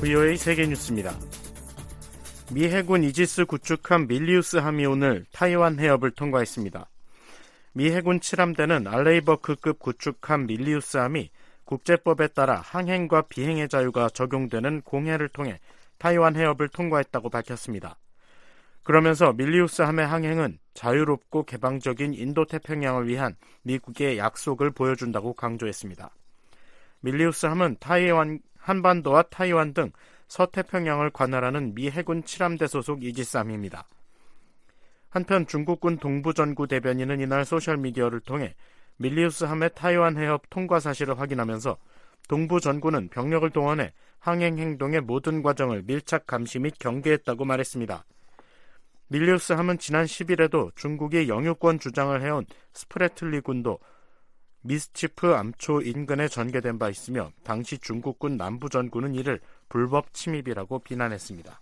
VOA 세계뉴스입니다. 미 해군 이지스 구축함 밀리우스함이 오늘 타이완 해협을 통과했습니다. 미 해군 7함대는 알레이버크급 구축함 밀리우스함이 국제법에 따라 항행과 비행의 자유가 적용되는 공해를 통해 타이완 해협을 통과했다고 밝혔습니다. 그러면서 밀리우스함의 항행은 자유롭고 개방적인 인도태평양을 위한 미국의 약속을 보여준다고 강조했습니다. 밀리우스함은 한반도와 타이완 등 서태평양을 관할하는 미 해군 7함대 소속 이지스함입니다. 한편 중국군 동부전구 대변인은 이날 소셜미디어를 통해 밀리우스함의 타이완 해협 통과 사실을 확인하면서 동부전구는 병력을 동원해 항행 행동의 모든 과정을 밀착 감시 및 경계했다고 말했습니다. 밀리우스함은 지난 10일에도 중국이 영유권 주장을 해온 스프레틀리 군도 미스치프 암초 인근에 전개된 바 있으며 당시 중국군 남부전구는 이를 불법 침입이라고 비난했습니다.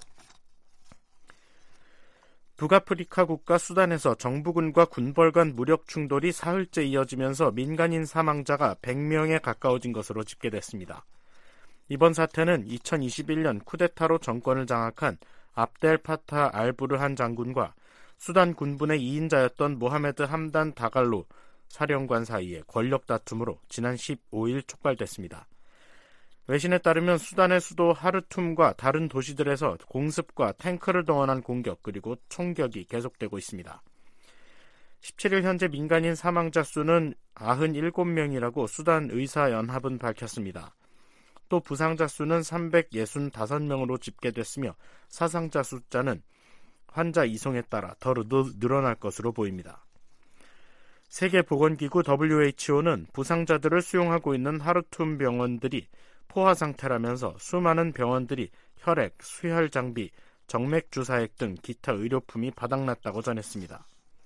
북아프리카 국가 수단에서 정부군과 군벌 간 무력 충돌이 사흘째 이어지면서 민간인 사망자가 100명에 가까워진 것으로 집계됐습니다. 이번 사태는 2021년 쿠데타로 정권을 장악한 압델 파타 알부르한 장군과 수단 군분의 2인자였던 모하메드 함단 다갈로 사령관 사이의 권력 다툼으로 지난 15일 촉발됐습니다. 외신에 따르면 수단의 수도 하르툼과 다른 도시들에서 공습과 탱크를 동원한 공격 그리고 총격이 계속되고 있습니다. 17일 현재 민간인 사망자 수는 97명이라고 수단 의사연합은 밝혔습니다. 또 부상자 수는 365명으로 집계됐으며 사상자 숫자는 환자 이송에 따라 더 늘어날 것으로 보입니다. 세계보건기구 WHO는 부상자들을 수용하고 있는 하르툼 병원들이 포화 상태라면서 수많은 병원들이 혈액, 수혈 장비, 정맥 주사액 등 기타 의료품이 바닥났다고 전했습니다.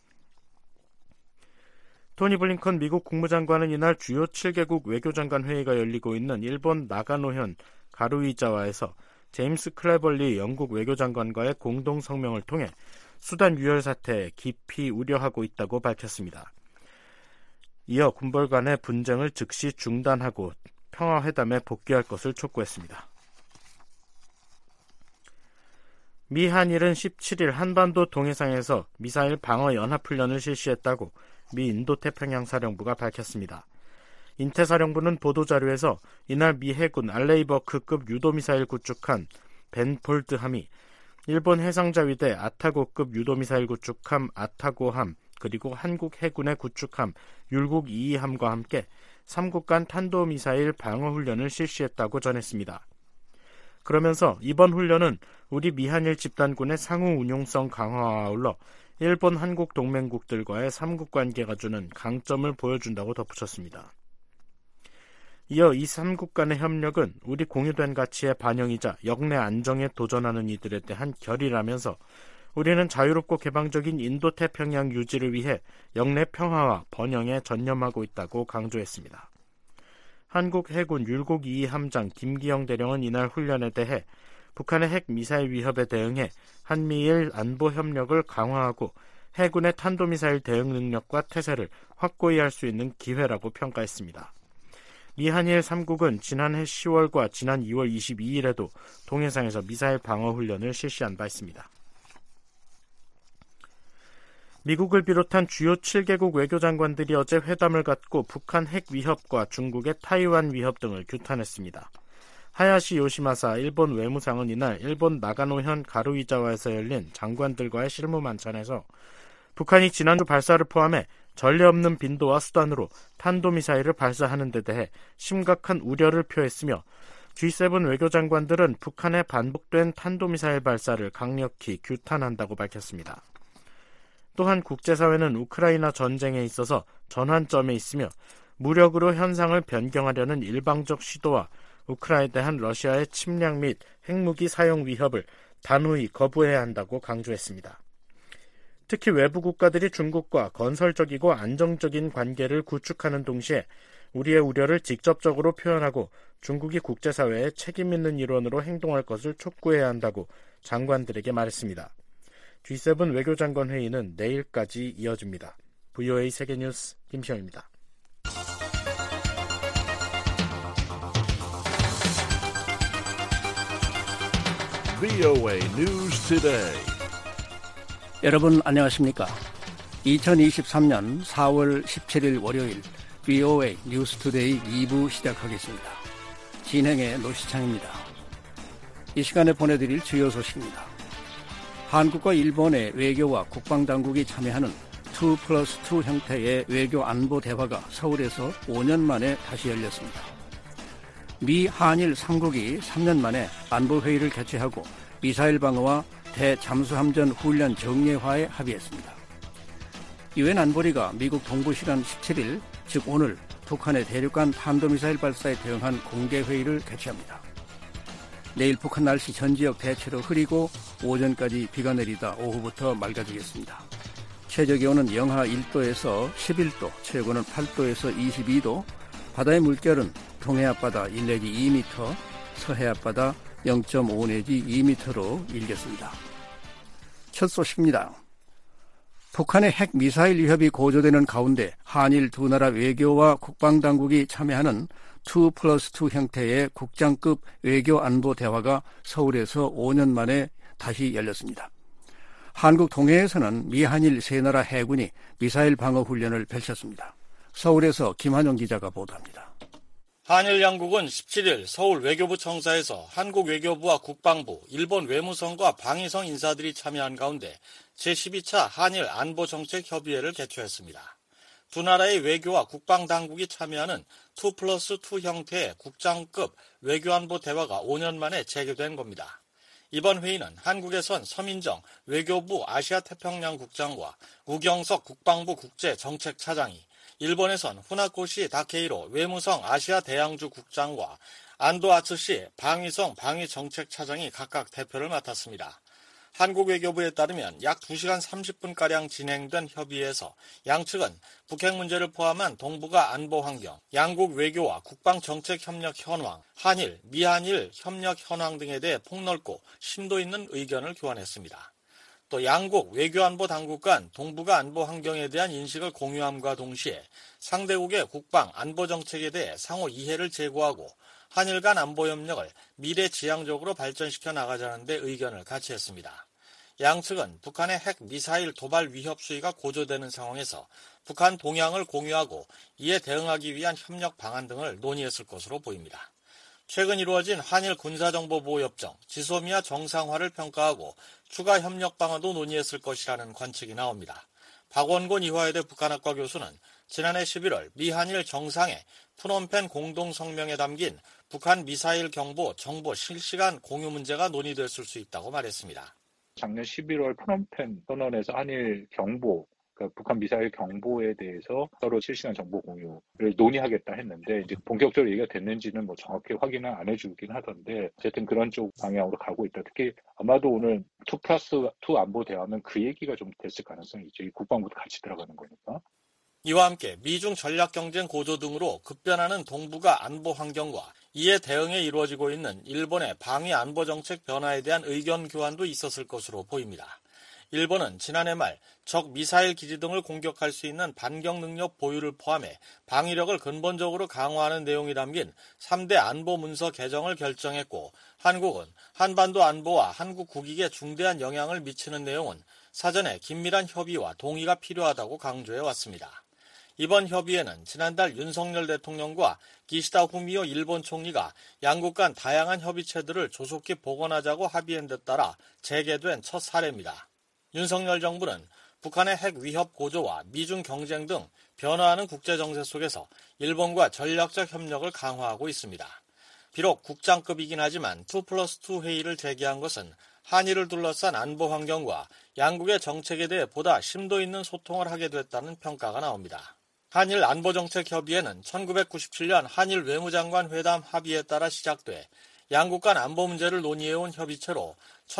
토니 블링컨 미국 국무장관은 이날 주요 7개국 외교장관 회의가 열리고 있는 일본 나가노현 가루이자와에서 제임스 클레벌리 영국 외교장관과의 공동 성명을 통해 수단 유혈 사태에 깊이 우려하고 있다고 밝혔습니다. 이어 군벌 간의 분쟁을 즉시 중단하고 평화회담에 복귀할 것을 촉구했습니다. 미 한일은 17일 한반도 동해상에서 미사일 방어 연합훈련을 실시했다고 미 인도태평양 사령부가 밝혔습니다. 인태사령부는 보도자료에서 이날 미 해군 알레이버크급 유도미사일 구축함 벤폴드함이 일본 해상자위대 아타고급 유도미사일 구축함 아타고함 그리고 한국 해군의 구축함 율국 2함과 함께 3국 간 탄도미사일 방어훈련을 실시했다고 전했습니다. 그러면서 이번 훈련은 우리 미한일 집단군의 상호 운용성 강화와 아울러 일본 한국 동맹국들과의 3국 관계가 주는 강점을 보여준다고 덧붙였습니다. 이어 이 3국 간의 협력은 우리 공유된 가치의 반영이자 역내 안정에 도전하는 이들에 대한 결의라면서 우리는 자유롭고 개방적인 인도태평양 유지를 위해 역내 평화와 번영에 전념하고 있다고 강조했습니다. 한국 해군 율곡 2 함장 김기영 대령은 이날 훈련에 대해 북한의 핵 미사일 위협에 대응해 한미일 안보 협력을 강화하고 해군의 탄도미사일 대응 능력과 태세를 확고히 할 수 있는 기회라고 평가했습니다. 미한일 3국은 지난해 10월과 지난 2월 22일에도 동해상에서 미사일 방어 훈련을 실시한 바 있습니다. 미국을 비롯한 주요 7개국 외교장관들이 어제 회담을 갖고 북한 핵 위협과 중국의 타이완 위협 등을 규탄했습니다. 하야시 요시마사 일본 외무상은 이날 일본 나가노현 가루이자와에서 열린 장관들과의 실무 만찬에서 북한이 지난주 발사를 포함해 전례 없는 빈도와 수단으로 탄도미사일을 발사하는 데 대해 심각한 우려를 표했으며 G7 외교장관들은 북한의 반복된 탄도미사일 발사를 강력히 규탄한다고 밝혔습니다. 또한 국제사회는 우크라이나 전쟁에 있어서 전환점에 있으며 무력으로 현상을 변경하려는 일방적 시도와 우크라이나에 대한 러시아의 침략 및 핵무기 사용 위협을 단호히 거부해야 한다고 강조했습니다. 특히 외부 국가들이 중국과 건설적이고 안정적인 관계를 구축하는 동시에 우리의 우려를 직접적으로 표현하고 중국이 국제사회에 책임 있는 일원으로 행동할 것을 촉구해야 한다고 장관들에게 말했습니다. G7 외교장관 회의는 내일까지 이어집니다. VOA 세계뉴스 김시영입니다. VOA News Today. 여러분 안녕하십니까? 2023년 4월 17일 월요일 VOA 뉴스 투데이 2부 시작하겠습니다. 진행의 노시창입니다. 이 시간에 보내드릴 주요 소식입니다. 한국과 일본의 외교와 국방당국이 참여하는 2+2 형태의 외교 안보 대화가 서울에서 5년 만에 다시 열렸습니다. 미, 한일 3국이 3년 만에 안보회의를 개최하고 미사일 방어와 대잠수함전 훈련 정례화에 합의했습니다. 유엔 안보리가 미국 동부 시간 17일, 즉 오늘 북한의 대륙간 탄도미사일 발사에 대응한 공개회의를 개최합니다. 내일 북한 날씨 전 지역 대체로 흐리고 오전까지 비가 내리다 오후부터 맑아지겠습니다. 최저기온은 영하 1도에서 11도, 최고는 8도에서 22도, 바다의 물결은 동해 앞바다 1 내지 2m, 서해 앞바다 0.5 내지 2m로 일겠습니다. 첫 소식입니다. 북한의 핵 미사일 위협이 고조되는 가운데 한일 두 나라 외교와 국방당국이 참여하는 2+2 형태의 국장급 외교 안보 대화가 서울에서 5년 만에 다시 열렸습니다. 한국 동해에서는 미한일 세 나라 해군이 미사일 방어 훈련을 펼쳤습니다. 서울에서 김한영 기자가 보도합니다. 한일 양국은 17일 서울 외교부 청사에서 한국 외교부와 국방부, 일본 외무성과 방위성 인사들이 참여한 가운데 제12차 한일 안보정책협의회를 개최했습니다. 두 나라의 외교와 국방당국이 참여하는 2+2 형태의 국장급 외교안보 대화가 5년 만에 재개된 겁니다. 이번 회의는 한국에선 서민정 외교부 아시아태평양 국장과 우경석 국방부 국제정책차장이, 일본에선 후나코시 다케이로 외무성 아시아 대양주 국장과 안도 아츠시 방위성 방위정책차장이 각각 대표를 맡았습니다. 한국 외교부에 따르면 약 2시간 30분가량 진행된 협의에서 양측은 북핵 문제를 포함한 동북아 안보 환경, 양국 외교와 국방정책 협력 현황, 한일, 미한일 협력 현황 등에 대해 폭넓고 심도 있는 의견을 교환했습니다. 또 양국 외교안보 당국 간 동북아 안보 환경에 대한 인식을 공유함과 동시에 상대국의 국방 안보 정책에 대해 상호 이해를 제고하고 한일 간 안보 협력을 미래지향적으로 발전시켜 나가자는 데 의견을 같이 했습니다. 양측은 북한의 핵 미사일 도발 위협 수위가 고조되는 상황에서 북한 동향을 공유하고 이에 대응하기 위한 협력 방안 등을 논의했을 것으로 보입니다. 최근 이루어진 한일 군사정보보호협정, 지소미아 정상화를 평가하고 추가 협력 방안도 논의했을 것이라는 관측이 나옵니다. 박원곤 이화여대 북한학과 교수는 지난해 11월 미한일 정상회 푸놈펜 공동성명에 담긴 북한 미사일 경보 정보 실시간 공유 문제가 논의됐을 수 있다고 말했습니다. 작년 11월 푸놈펜 선언에서 한일 경보, 그러니까 북한 미사일 경보에 대해서 서로 실시간 정보 공유를 논의하겠다 했는데 이제 본격적으로 얘기가 됐는지는 뭐 정확히 확인을 안 해주긴 하던데 어쨌든 그런 쪽 방향으로 가고 있다. 특히 아마도 오늘 2+2 안보 대화는 그 얘기가 좀 됐을 가능성이 있죠. 이 국방부도 같이 들어가는 거니까. 이와 함께 미중 전략경쟁 고조 등으로 급변하는 동북아 안보 환경과 이에 대응에 이루어지고 있는 일본의 방위 안보 정책 변화에 대한 의견 교환도 있었을 것으로 보입니다. 일본은 지난해 말 적 미사일 기지 등을 공격할 수 있는 반격 능력 보유를 포함해 방위력을 근본적으로 강화하는 내용이 담긴 3대 안보 문서 개정을 결정했고, 한국은 한반도 안보와 한국 국익에 중대한 영향을 미치는 내용은 사전에 긴밀한 협의와 동의가 필요하다고 강조해 왔습니다. 이번 협의회는 지난달 윤석열 대통령과 기시다 후미오 일본 총리가 양국 간 다양한 협의체들을 조속히 복원하자고 합의한 데 따라 재개된 첫 사례입니다. 윤석열 정부는 북한의 핵 위협 고조와 미중 경쟁 등 변화하는 국제정세 속에서 일본과 전략적 협력을 강화하고 있습니다. 비록 국장급이긴 하지만 2+2 회의를 재개한 것은 한일을 둘러싼 안보 환경과 양국의 정책에 대해 보다 심도 있는 소통을 하게 됐다는 평가가 나옵니다. 한일 안보정책협의회는 1997년 한일 외무장관 회담 합의에 따라 시작돼 양국 간 안보 문제를 논의해온 협의체로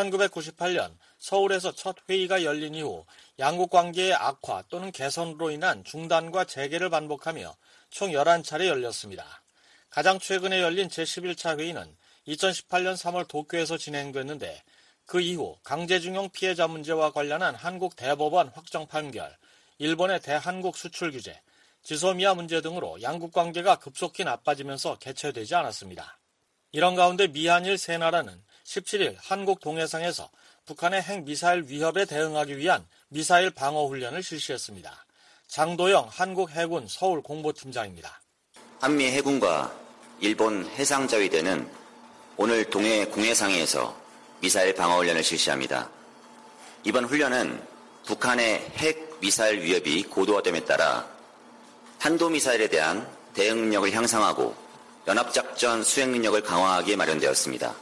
1998년 서울에서 첫 회의가 열린 이후 양국 관계의 악화 또는 개선으로 인한 중단과 재개를 반복하며 총 11차례 열렸습니다. 가장 최근에 열린 제11차 회의는 2018년 3월 도쿄에서 진행됐는데 그 이후 강제징용 피해자 문제와 관련한 한국 대법원 확정 판결, 일본의 대한국 수출 규제, 지소미아 문제 등으로 양국 관계가 급속히 나빠지면서 개최되지 않았습니다. 이런 가운데 미한일 세 나라는 17일 한국 동해상에서 북한의 핵미사일 위협에 대응하기 위한 미사일 방어 훈련을 실시했습니다. 장도영 한국해군 서울공보팀장입니다. 한미 해군과 일본 해상자위대는 오늘 동해 공해상에서 미사일 방어 훈련을 실시합니다. 이번 훈련은 북한의 핵 미사일 위협이 고도화됨에 따라 탄도미사일에 대한 대응 능력을 향상하고 연합작전 수행 능력을 강화하기에 마련되었습니다.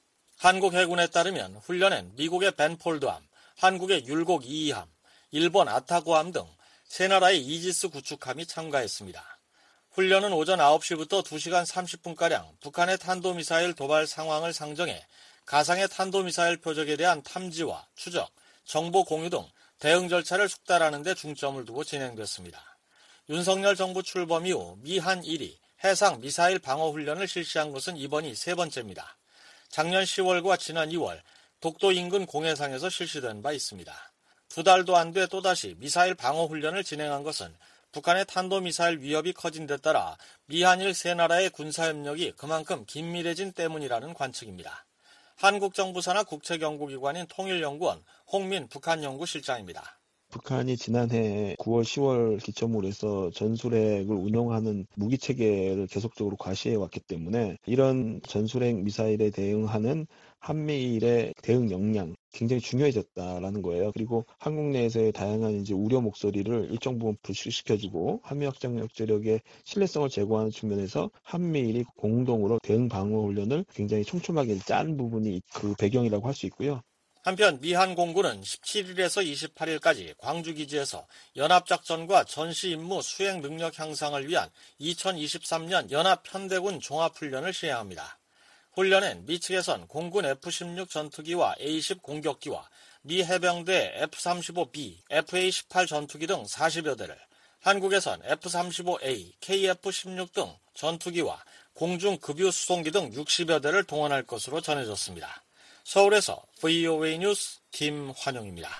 한국 해군에 따르면 훈련엔 미국의 벤폴드함, 한국의 율곡 2함, 일본 아타고함 등 세 나라의 이지스 구축함이 참가했습니다. 훈련은 오전 9시부터 2시간 30분가량 북한의 탄도미사일 도발 상황을 상정해 가상의 탄도미사일 표적에 대한 탐지와 추적, 정보 공유 등 대응 절차를 숙달하는 데 중점을 두고 진행됐습니다. 윤석열 정부 출범 이후 미한 1위 해상 미사일 방어 훈련을 실시한 것은 이번이 세 번째입니다. 작년 10월과 지난 2월 독도 인근 공해상에서 실시된 바 있습니다. 2달도 안 돼 또다시 미사일 방어 훈련을 진행한 것은 북한의 탄도미사일 위협이 커진 데 따라 미한일 세 나라의 군사협력이 그만큼 긴밀해진 때문이라는 관측입니다. 한국 정부 산하 국책연구기관인 통일연구원 홍민 북한연구실장입니다. 북한이 지난해 9월, 10월 기점으로 해서 전술핵을 운용하는 무기체계를 계속적으로 과시해왔기 때문에 이런 전술핵 미사일에 대응하는 한미일의 대응 역량 굉장히 중요해졌다라는 거예요. 그리고 한국 내에서의 다양한 우려 목소리를 일정 부분 불식시켜주고 한미 확장력의 신뢰성을 제고하는 측면에서 한미일이 공동으로 대응 방어 훈련을 굉장히 촘촘하게 짠 부분이 그 배경이라고 할 수 있고요. 한편 미한 공군은 17일에서 28일까지 광주기지에서 연합작전과 전시임무 수행 능력 향상을 위한 2023년 연합편대군 종합훈련을 시행합니다. 훈련엔 미 측에선 공군 F-16 전투기와 A-10 공격기와 미 해병대 F-35B, FA-18 전투기 등 40여 대를, 한국에선 F-35A, KF-16 등 전투기와 공중급유 수송기 등 60여 대를 동원할 것으로 전해졌습니다. 서울에서 VOA 뉴스 김환용입니다.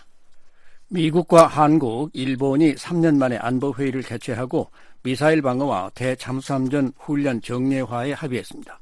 미국과 한국, 일본이 3년 만에 안보회의를 개최하고 미사일 방어와 대잠수함전 훈련 정례화에 합의했습니다.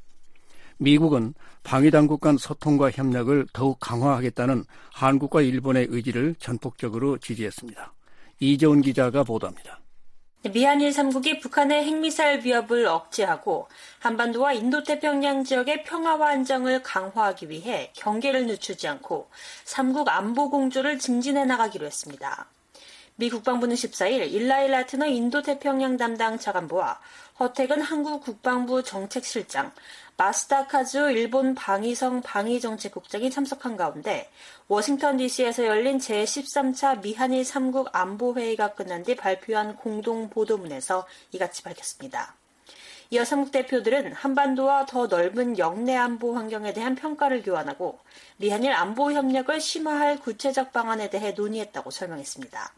미국은 방위당국 간 소통과 협력을 더욱 강화하겠다는 한국과 일본의 의지를 전폭적으로 지지했습니다. 이재훈 기자가 보도합니다. 미한일 3국이 북한의 핵미사일 위협을 억제하고 한반도와 인도태평양 지역의 평화와 안정을 강화하기 위해 경계를 늦추지 않고 3국 안보 공조를 증진해 나가기로 했습니다. 미 국방부는 14일 일라일 라트너 인도태평양 담당 차관보와 허택은 한국 국방부 정책실장, 마스다카즈 일본 방위성 방위정책국장이 참석한 가운데 워싱턴 DC에서 열린 제13차 미한일 3국 안보회의가 끝난 뒤 발표한 공동보도문에서 이같이 밝혔습니다. 이어 3국 대표들은 한반도와 더 넓은 영내 안보 환경에 대한 평가를 교환하고 미한일 안보 협력을 심화할 구체적 방안에 대해 논의했다고 설명했습니다.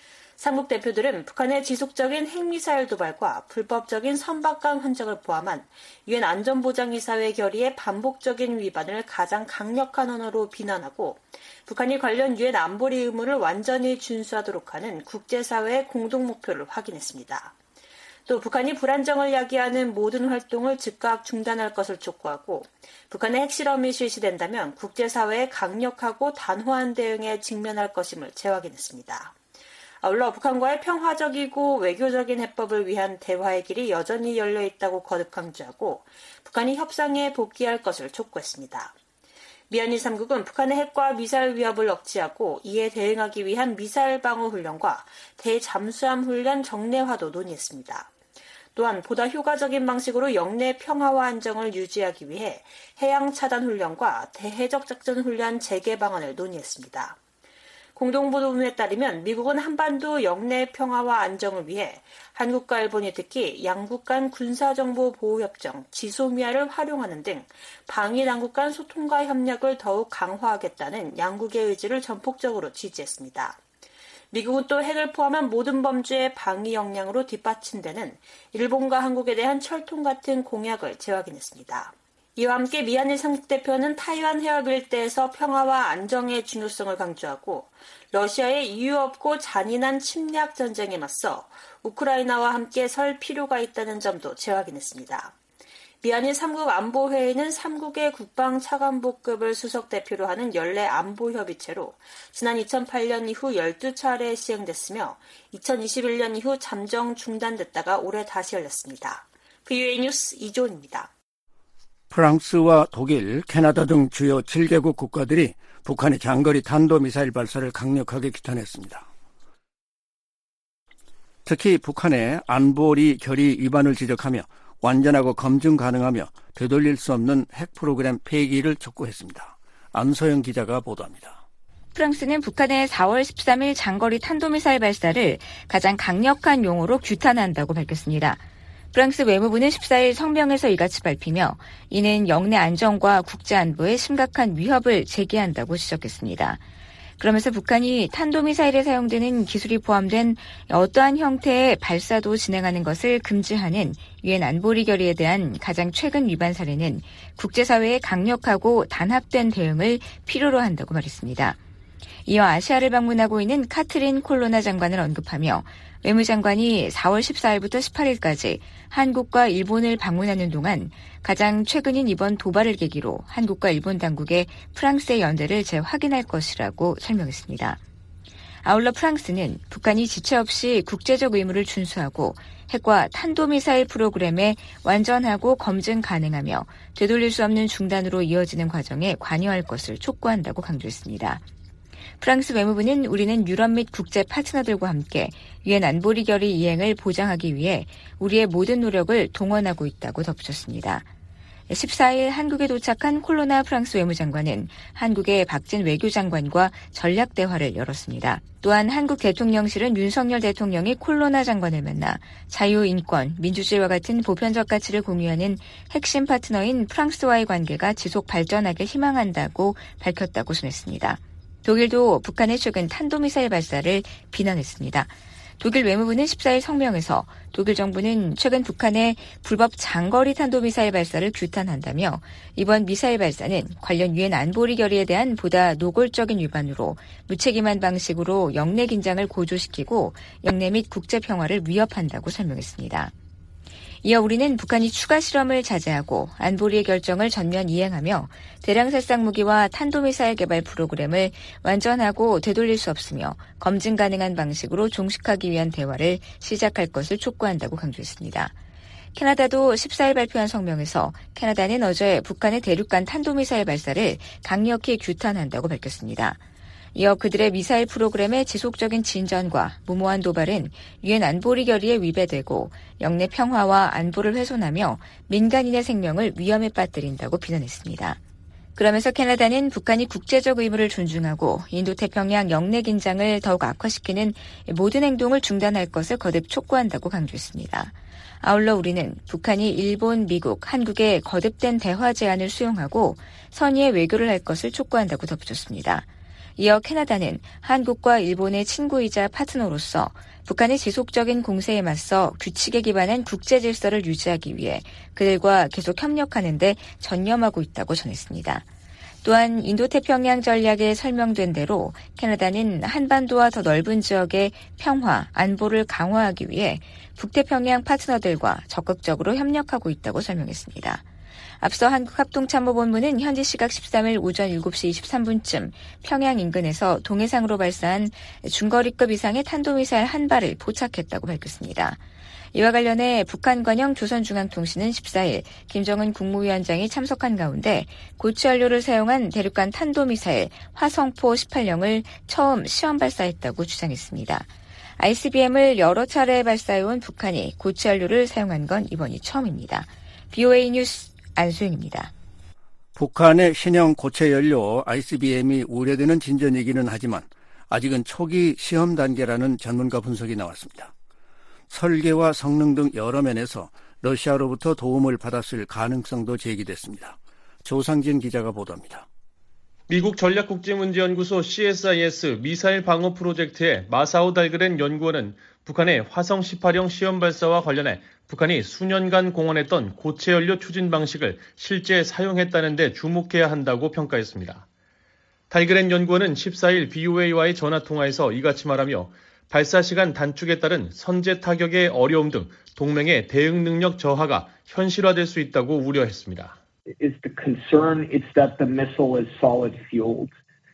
삼국 대표들은 북한의 지속적인 핵미사일 도발과 불법적인 선박간 흔적을 포함한 유엔 안전보장이사회 결의의 반복적인 위반을 가장 강력한 언어로 비난하고 북한이 관련 유엔 안보리 의무를 완전히 준수하도록 하는 국제사회의 공동 목표를 확인했습니다. 또 북한이 불안정을 야기하는 모든 활동을 즉각 중단할 것을 촉구하고 북한의 핵실험이 실시된다면 국제사회의 강력하고 단호한 대응에 직면할 것임을 재확인했습니다. 아울러 북한과의 평화적이고 외교적인 해법을 위한 대화의 길이 여전히 열려 있다고 거듭 강조하고 북한이 협상에 복귀할 것을 촉구했습니다. 미한일 3국은 북한의 핵과 미사일 위협을 억제하고 이에 대응하기 위한 미사일 방어 훈련과 대잠수함 훈련 정례화도 논의했습니다. 또한 보다 효과적인 방식으로 영내 평화와 안정을 유지하기 위해 해양 차단 훈련과 대해적 작전 훈련 재개 방안을 논의했습니다. 공동보도문에 따르면 미국은 한반도 영내 평화와 안정을 위해 한국과 일본이 특히 양국 간 군사정보보호협정 지소미아를 활용하는 등 방위당국 간 소통과 협력을 더욱 강화하겠다는 양국의 의지를 전폭적으로 지지했습니다. 미국은 또 핵을 포함한 모든 범죄의 방위 역량으로 뒷받침되는 일본과 한국에 대한 철통 같은 공약을 재확인했습니다. 이와 함께 미한일 3국 대표는 타이완 해협 일대에서 평화와 안정의 중요성을 강조하고 러시아의 이유 없고 잔인한 침략 전쟁에 맞서 우크라이나와 함께 설 필요가 있다는 점도 재확인했습니다. 미한일 3국 안보회의는 3국의 국방차관보급을 수석대표로 하는 연례 안보협의체로 지난 2008년 이후 12차례 시행됐으며 2021년 이후 잠정 중단됐다가 올해 다시 열렸습니다. VOA 뉴스 이조은입니다. 프랑스와 독일, 캐나다 등 주요 7개국 국가들이 북한의 장거리 탄도미사일 발사를 강력하게 규탄했습니다. 특히 북한의 안보리 결의 위반을 지적하며 완전하고 검증 가능하며 되돌릴 수 없는 핵 프로그램 폐기를 촉구했습니다. 안소영 기자가 보도합니다. 프랑스는 북한의 4월 13일 장거리 탄도미사일 발사를 가장 강력한 용어로 규탄한다고 밝혔습니다. 프랑스 외무부는 14일 성명에서 이같이 밝히며 이는 영내 안정과 국제안보에 심각한 위협을 제기한다고 지적했습니다. 그러면서 북한이 탄도미사일에 사용되는 기술이 포함된 어떠한 형태의 발사도 진행하는 것을 금지하는 유엔 안보리 결의에 대한 가장 최근 위반 사례는 국제사회의 강력하고 단합된 대응을 필요로 한다고 말했습니다. 이어 아시아를 방문하고 있는 카트린 콜로나 장관을 언급하며 외무장관이 4월 14일부터 18일까지 한국과 일본을 방문하는 동안 가장 최근인 이번 도발을 계기로 한국과 일본 당국의 프랑스의 연대를 재확인할 것이라고 설명했습니다. 아울러 프랑스는 북한이 지체 없이 국제적 의무를 준수하고 핵과 탄도미사일 프로그램에 완전하고 검증 가능하며 되돌릴 수 없는 중단으로 이어지는 과정에 관여할 것을 촉구한다고 강조했습니다. 프랑스 외무부는 우리는 유럽 및 국제 파트너들과 함께 유엔 안보리 결의 이행을 보장하기 위해 우리의 모든 노력을 동원하고 있다고 덧붙였습니다. 14일 한국에 도착한 콜로나 프랑스 외무장관은 한국의 박진 외교장관과 전략대화를 열었습니다. 또한 한국 대통령실은 윤석열 대통령이 콜로나 장관을 만나 자유, 인권, 민주주의와 같은 보편적 가치를 공유하는 핵심 파트너인 프랑스와의 관계가 지속 발전하길 희망한다고 밝혔다고 전했습니다. 독일도 북한의 최근 탄도미사일 발사를 비난했습니다. 독일 외무부는 14일 성명에서 독일 정부는 최근 북한의 불법 장거리 탄도미사일 발사를 규탄한다며 이번 미사일 발사는 관련 유엔 안보리 결의에 대한 보다 노골적인 위반으로 무책임한 방식으로 영내 긴장을 고조시키고 영내 및 국제 평화를 위협한다고 설명했습니다. 이어 우리는 북한이 추가 실험을 자제하고 안보리의 결정을 전면 이행하며 대량 살상 무기와 탄도미사일 개발 프로그램을 완전하고 되돌릴 수 없으며 검증 가능한 방식으로 종식하기 위한 대화를 시작할 것을 촉구한다고 강조했습니다. 캐나다도 14일 발표한 성명에서 캐나다는 어제 북한의 대륙간 탄도미사일 발사를 강력히 규탄한다고 밝혔습니다. 이어 그들의 미사일 프로그램의 지속적인 진전과 무모한 도발은 유엔 안보리 결의에 위배되고 영내 평화와 안보를 훼손하며 민간인의 생명을 위험에 빠뜨린다고 비난했습니다. 그러면서 캐나다는 북한이 국제적 의무를 존중하고 인도태평양 영내 긴장을 더욱 악화시키는 모든 행동을 중단할 것을 거듭 촉구한다고 강조했습니다. 아울러 우리는 북한이 일본, 미국, 한국의 거듭된 대화 제안을 수용하고 선의의 외교를 할 것을 촉구한다고 덧붙였습니다. 이어 캐나다는 한국과 일본의 친구이자 파트너로서 북한의 지속적인 공세에 맞서 규칙에 기반한 국제 질서를 유지하기 위해 그들과 계속 협력하는 데 전념하고 있다고 전했습니다. 또한 인도태평양 전략에 설명된 대로 캐나다는 한반도와 더 넓은 지역의 평화, 안보를 강화하기 위해 북태평양 파트너들과 적극적으로 협력하고 있다고 설명했습니다. 앞서 한국합동참모본부는 현지 시각 13일 오전 7시 23분쯤 평양 인근에서 동해상으로 발사한 중거리급 이상의 탄도미사일 한 발을 포착했다고 밝혔습니다. 이와 관련해 북한관영 조선중앙통신은 14일 김정은 국무위원장이 참석한 가운데 고추연료를 사용한 대륙간 탄도미사일 화성포 18형을 처음 시험 발사했다고 주장했습니다. ICBM을 여러 차례 발사해온 북한이 고추연료를 사용한 건 이번이 처음입니다. VOA 뉴스 안수영입니다. 북한의 신형 고체 연료 ICBM이 우려되는 진전이기는 하지만 아직은 초기 시험 단계라는 전문가 분석이 나왔습니다. 설계와 성능 등 여러 면에서 러시아로부터 도움을 받았을 가능성도 제기됐습니다. 조상진 기자가 보도합니다. 미국 전략국제문제연구소 CSIS 미사일 방어 프로젝트의 마사오 달그렌 연구원은 북한의 화성 18형 시험 발사와 관련해 북한이 수년간 공언했던 고체 연료 추진 방식을 실제 사용했다는 데 주목해야 한다고 평가했습니다. 달그렌 연구원은 14일 BOA와의 전화통화에서 이같이 말하며 발사 시간 단축에 따른 선제 타격의 어려움 등 동맹의 대응 능력 저하가 현실화될 수 있다고 우려했습니다. Is the concern it's that the missile is solid fueled.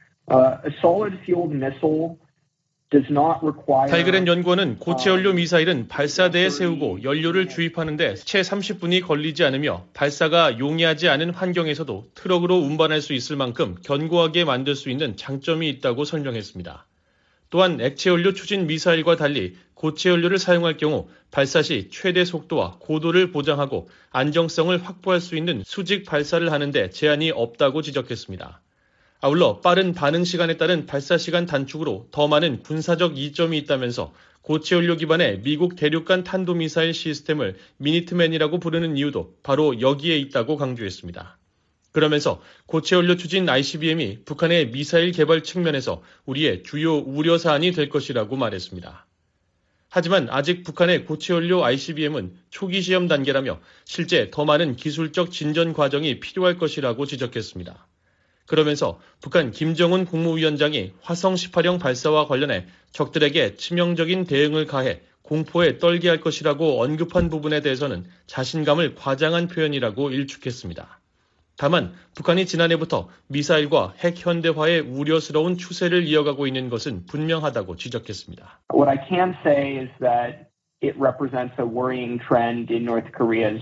A solid fueled missile does not require. 달그렌 연구원은 고체 연료 미사일은 발사대에 세우고 연료를 주입하는데 채 30분이 걸리지 않으며 발사가 용이하지 않은 환경에서도 트럭으로 운반할 수 있을 만큼 견고하게 만들 수 있는 장점이 있다고 설명했습니다. 또한 액체 연료 추진 미사일과 달리 고체 연료를 사용할 경우 발사 시 최대 속도와 고도를 보장하고 안정성을 확보할 수 있는 수직 발사를 하는데 제한이 없다고 지적했습니다. 아울러 빠른 반응 시간에 따른 발사 시간 단축으로 더 많은 군사적 이점이 있다면서 고체 연료 기반의 미국 대륙간 탄도미사일 시스템을 미니트맨이라고 부르는 이유도 바로 여기에 있다고 강조했습니다. 그러면서 고체 연료 추진 ICBM이 북한의 미사일 개발 측면에서 우리의 주요 우려 사안이 될 것이라고 말했습니다. 하지만 아직 북한의 고체 연료 ICBM은 초기 시험 단계라며 실제 더 많은 기술적 진전 과정이 필요할 것이라고 지적했습니다. 그러면서 북한 김정은 국무위원장이 화성 18형 발사와 관련해 적들에게 치명적인 대응을 가해 공포에 떨게 할 것이라고 언급한 부분에 대해서는 자신감을 과장한 표현이라고 일축했습니다. 다만 북한이 지난해부터 미사일과 핵 현대화의 우려스러운 추세를 이어가고 있는 것은 분명하다고 지적했습니다. What I can say is that it represents a worrying trend in North Korea's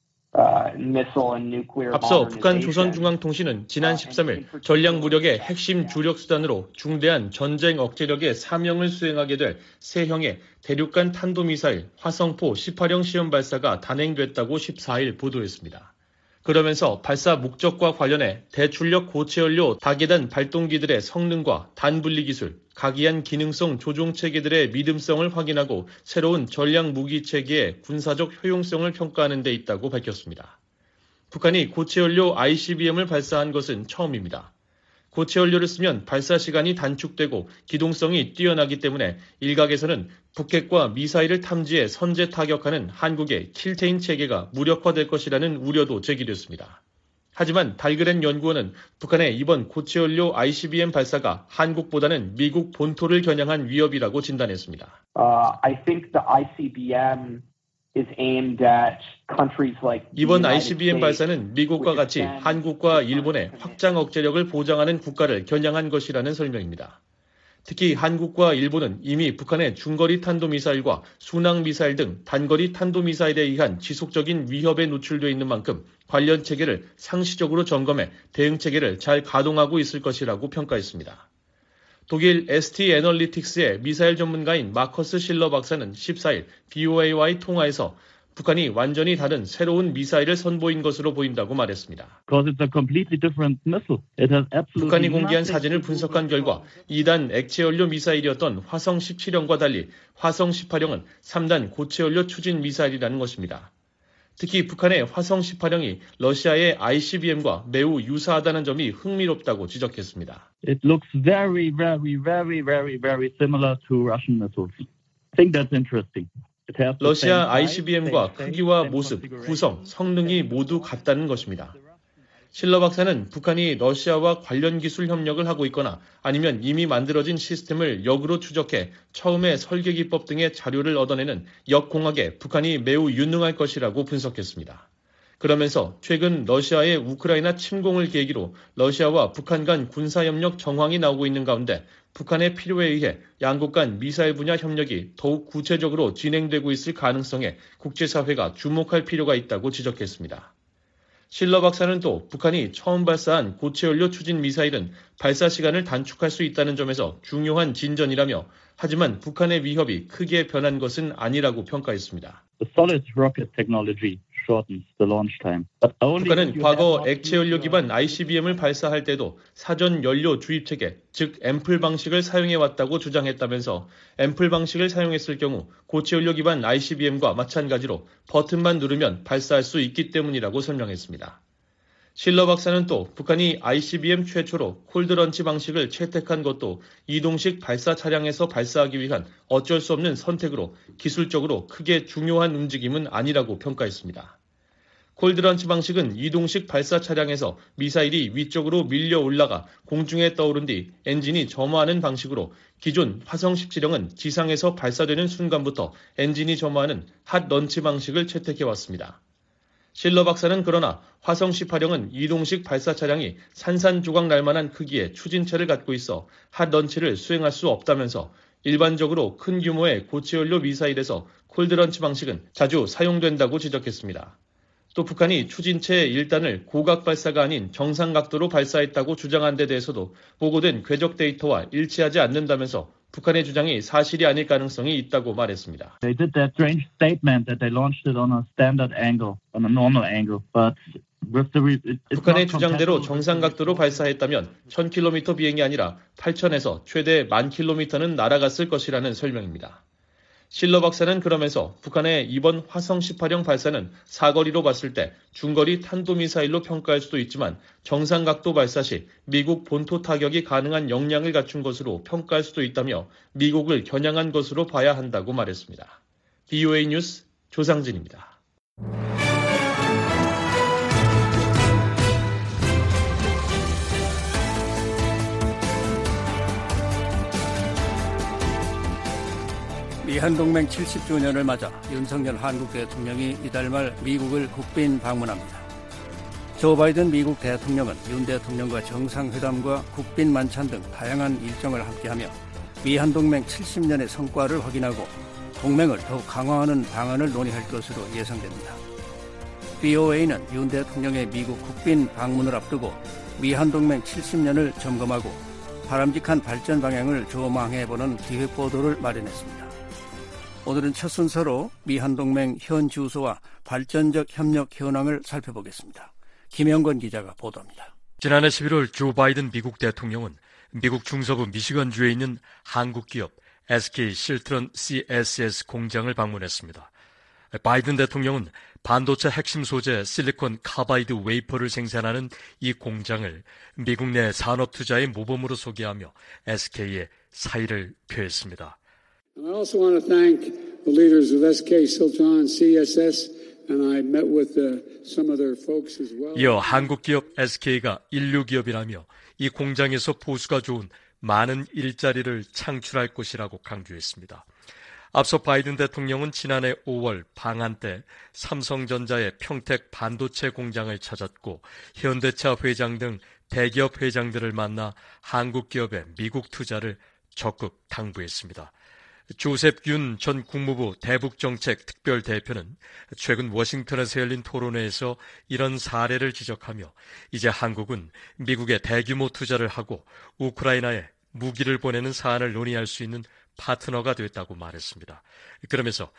missile and nuclear 앞서 북한 조선중앙통신은 지난 13일 전략 무력의 핵심 주력 수단으로 중대한 전쟁 억제력의 사명을 수행하게 될 새 형의 대륙간 탄도미사일 화성포 18형 시험 발사가 단행됐다고 14일 보도했습니다. 그러면서 발사 목적과 관련해 대출력 고체연료 다계단 발동기들의 성능과 단분리 기술, 각이한 기능성 조종 체계들의 믿음성을 확인하고 새로운 전략 무기 체계의 군사적 효용성을 평가하는 데 있다고 밝혔습니다. 북한이 고체연료 ICBM을 발사한 것은 처음입니다. 고체연료를 쓰면 발사 시간이 단축되고 기동성이 뛰어나기 때문에 일각에서는 북핵과 미사일을 탐지해 선제 타격하는 한국의 킬테인 체계가 무력화될 것이라는 우려도 제기됐습니다. 하지만 달그렌 연구원은 북한의 이번 고체연료 ICBM 발사가 한국보다는 미국 본토를 겨냥한 위협이라고 진단했습니다. I think the ICBM is aimed at countries like 이번 ICBM 발사는 미국과 같이 한국과 일본의 확장 억제력을 보장하는 국가를 겨냥한 것이라는 설명입니다. 특히 한국과 일본은 이미 북한의 중거리 탄도미사일과 순항미사일 등 단거리 탄도미사일에 의한 지속적인 위협에 노출되어 있는 만큼 관련 체계를 상시적으로 점검해 대응 체계를 잘 가동하고 있을 것이라고 평가했습니다. 독일 ST 애널리틱스의 미사일 전문가인 마커스 실러 박사는 14일 BOA와의 통화에서 북한이 완전히 다른 새로운 미사일을 선보인 것으로 보인다고 말했습니다. 북한이 공개한 사진을 분석한 결과 2단 액체연료 미사일이었던 화성 17형과 달리 화성 18형은 3단 고체연료 추진 미사일이라는 것입니다. 특히 북한의 화성 18형이 러시아의 ICBM과 매우 유사하다는 점이 흥미롭다고 지적했습니다. It looks very similar to Russian missiles. I think that's interesting. 러시아 ICBM과 크기와 모습, 구성, 성능이 모두 같다는 것입니다. 실러 박사는 북한이 러시아와 관련 기술 협력을 하고 있거나 아니면 이미 만들어진 시스템을 역으로 추적해 처음에 설계 기법 등의 자료를 얻어내는 역공학에 북한이 매우 유능할 것이라고 분석했습니다. 그러면서 최근 러시아의 우크라이나 침공을 계기로 러시아와 북한 간 군사협력 정황이 나오고 있는 가운데 북한의 필요에 의해 양국 간 미사일 분야 협력이 더욱 구체적으로 진행되고 있을 가능성에 국제사회가 주목할 필요가 있다고 지적했습니다. 실러 박사는 또 북한이 처음 발사한 고체연료 추진 미사일은 발사 시간을 단축할 수 있다는 점에서 중요한 진전이라며 하지만 북한의 위협이 크게 변한 것은 아니라고 평가했습니다. 북한은 과거 액체연료 기반 ICBM을 발사할 때도 사전 연료 주입 체계, 즉 앰플 방식을 사용해왔다고 주장했다면서 앰플 방식을 사용했을 경우 고체연료 기반 ICBM과 마찬가지로 버튼만 누르면 발사할 수 있기 때문이라고 설명했습니다. 실러 박사는 또 북한이 ICBM 최초로 콜드런치 방식을 채택한 것도 이동식 발사 차량에서 발사하기 위한 어쩔 수 없는 선택으로 기술적으로 크게 중요한 움직임은 아니라고 평가했습니다. 콜드런치 방식은 이동식 발사 차량에서 미사일이 위쪽으로 밀려 올라가 공중에 떠오른 뒤 엔진이 점화하는 방식으로 기존 화성 17형은 지상에서 발사되는 순간부터 엔진이 점화하는 핫런치 방식을 채택해왔습니다. 실러 박사는 그러나 화성 18형은 이동식 발사 차량이 산산조각 날만한 크기의 추진체를 갖고 있어 핫런치를 수행할 수 없다면서 일반적으로 큰 규모의 고체연료 미사일에서 콜드런치 방식은 자주 사용된다고 지적했습니다. 또 북한이 추진체 1단을 고각 발사가 아닌 정상 각도로 발사했다고 주장한 데 대해서도 보고된 궤적 데이터와 일치하지 않는다면서 북한의 주장이 사실이 아닐 가능성이 있다고 말했습니다. They did that strange statement that they launched it on a standard angle, on a normal angle, but 북한의 주장대로 정상 각도로 발사했다면 1000km 비행이 아니라 8000에서 최대 10,000km는 날아갔을 것이라는 설명입니다. 실러 박사는 그러면서 북한의 이번 화성 18형 발사는 사거리로 봤을 때 중거리 탄도미사일로 평가할 수도 있지만 정상 각도 발사 시 미국 본토 타격이 가능한 역량을 갖춘 것으로 평가할 수도 있다며 미국을 겨냥한 것으로 봐야 한다고 말했습니다. BOA 뉴스 조상진입니다. 미한동맹 70주년을 맞아 윤석열 한국 대통령이 이달 말 미국을 국빈 방문합니다. 조 바이든 미국 대통령은 윤 대통령과 정상회담과 국빈 만찬 등 다양한 일정을 함께하며 미한동맹 70년의 성과를 확인하고 동맹을 더욱 강화하는 방안을 논의할 것으로 예상됩니다. BOA는 윤 대통령의 미국 국빈 방문을 앞두고 미한동맹 70년을 점검하고 바람직한 발전 방향을 조망해보는 기획보도를 마련했습니다. 오늘은 첫 순서로 미한동맹 현 주소와 발전적 협력 현황을 살펴보겠습니다. 김영건 기자가 보도합니다. 지난해 11월 조 바이든 미국 대통령은 미국 중서부 미시건주에 있는 한국 기업 SK 실트론 CSS 공장을 방문했습니다. 바이든 대통령은 반도체 핵심 소재 실리콘 카바이드 웨이퍼를 생산하는 이 공장을 미국 내 산업 투자의 모범으로 소개하며 SK의 사의를 표했습니다. I also want to thank the leaders of SK Siltron CSS, and I met with some of their folks as well. 이어 한국 기업 SK가 인류 기업이라며 이 공장에서 보수가 좋은 많은 일자리를 창출할 것이라고 강조했습니다. 앞서 바이든 대통령은 지난해 5월 방한 때 삼성전자의 평택 반도체 공장을 찾았고 현대차 회장 등 대기업 회장들을 만나 한국 기업의 미국 투자를 적극 당부했습니다. 조셉 윤 전 국무부 대북정책 특별대표는 최근 워싱턴에서 열린 토론회에서 이런 사례를 지적하며 이제 한국은 미국에 대규모 투자를 하고 우크라이나에 무기를 보내는 사안을 논의할 수 있는 파트너가 됐다고 말했습니다. 그러면서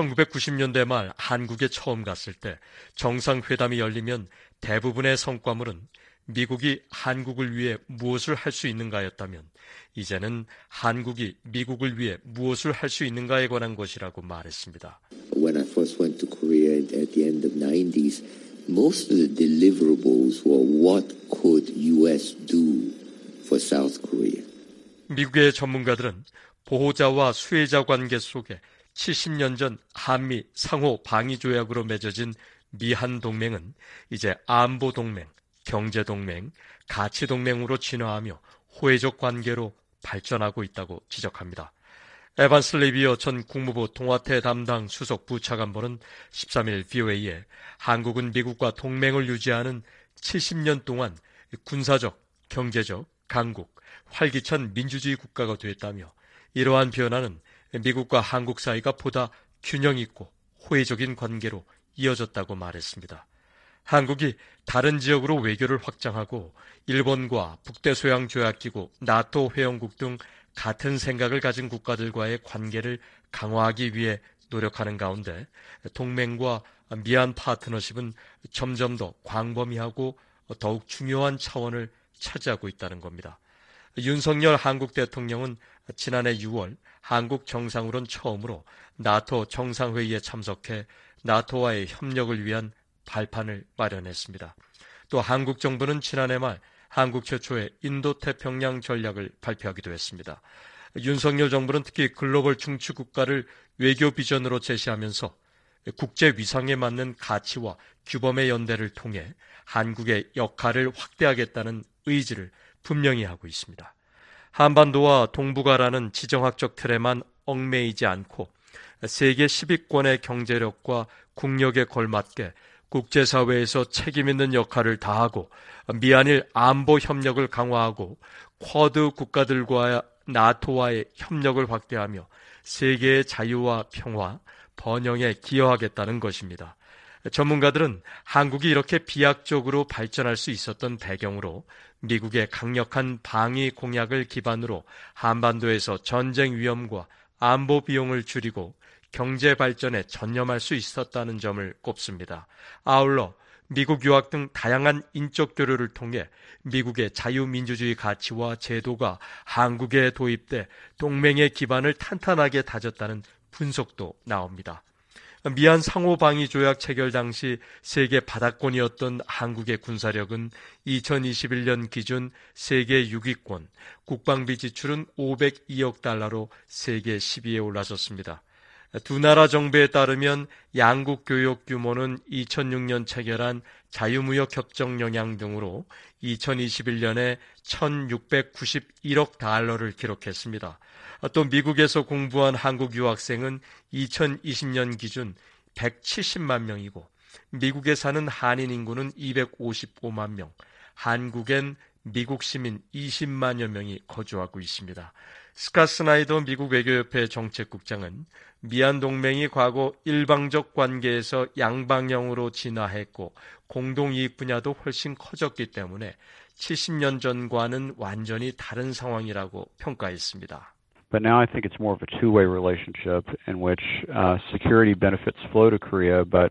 1990년대 말 한국에 처음 갔을 때 정상회담이 열리면 대부분의 성과물은 미국이 한국을 위해 무엇을 할 수 있는가였다면 이제는 한국이 미국을 위해 무엇을 할 수 있는가에 관한 것이라고 말했습니다. When I first went to Korea at the end of the 90s, most of the deliverables were what could US do for South Korea. 미국의 전문가들은 보호자와 수혜자 관계 속에 70년 전 한미 상호 방위 조약으로 맺어진 미한 동맹은 이제 안보 동맹, 경제 동맹, 가치 동맹으로 진화하며 호혜적 관계로 발전하고 있다고 지적합니다. 에반스 레비어 전 국무부 동아태 담당 수석 부차관보는 13일 BOA에 한국은 미국과 동맹을 유지하는 70년 동안 군사적, 경제적, 강국, 활기찬 민주주의 국가가 됐다며 이러한 변화는 미국과 한국 사이가 보다 균형 있고 호혜적인 관계로 이어졌다고 말했습니다. 한국이 다른 지역으로 외교를 확장하고 일본과 북대서양조약기구, 나토 회원국 등 같은 생각을 가진 국가들과의 관계를 강화하기 위해 노력하는 가운데 동맹과 미한 파트너십은 점점 더 광범위하고 더욱 중요한 차원을 차지하고 있다는 겁니다. 윤석열 한국 대통령은 지난해 6월 한국 정상으로는 처음으로 나토 정상회의에 참석해 나토와의 협력을 위한 발판을 마련했습니다. 또 한국 정부는 지난해 말 한국 최초의 인도태평양 전략을 발표하기도 했습니다. 윤석열 정부는 특히 글로벌 중추 국가를 외교 비전으로 제시하면서 국제 위상에 맞는 가치와 규범의 연대를 통해 한국의 역할을 확대하겠다는 의지를 분명히 하고 있습니다. 한반도와 동북아라는 지정학적 틀에만 얽매이지 않고 세계 10위권의 경제력과 국력에 걸맞게 국제사회에서 책임있는 역할을 다하고 미한일 안보 협력을 강화하고 쿼드 국가들과 나토와의 협력을 확대하며 세계의 자유와 평화, 번영에 기여하겠다는 것입니다. 전문가들은 한국이 이렇게 비약적으로 발전할 수 있었던 배경으로 미국의 강력한 방위 공약을 기반으로 한반도에서 전쟁 위험과 안보 비용을 줄이고 경제 발전에 전념할 수 있었다는 점을 꼽습니다. 아울러 미국 유학 등 다양한 인적 교류를 통해 미국의 자유민주주의 가치와 제도가 한국에 도입돼 동맹의 기반을 탄탄하게 다졌다는 분석도 나옵니다. 미한 상호방위조약 체결 당시 세계 바닥권이었던 한국의 군사력은 2021년 기준 세계 6위권, 국방비 지출은 502억 달러로 세계 10위에 올라섰습니다. 두 나라 정부에 따르면 양국 교역 규모는 2006년 체결한 자유무역 협정 영향 등으로 2021년에 1,691억 달러를 기록했습니다. 또 미국에서 공부한 한국 유학생은 2020년 기준 170만 명이고 미국에 사는 한인 인구는 255만 명, 한국엔 미국 시민 20만여 명이 거주하고 있습니다. 스캇 스나이더 미국 외교협회 정책국장은 미한 동맹이 과거 일방적 관계에서 양방향으로 진화했고 공동이익 분야도 훨씬 커졌기 때문에 70년 전과는 완전히 다른 상황이라고 평가했습니다. But now I think it's more of a two-way relationship in which security benefits flow to Korea, but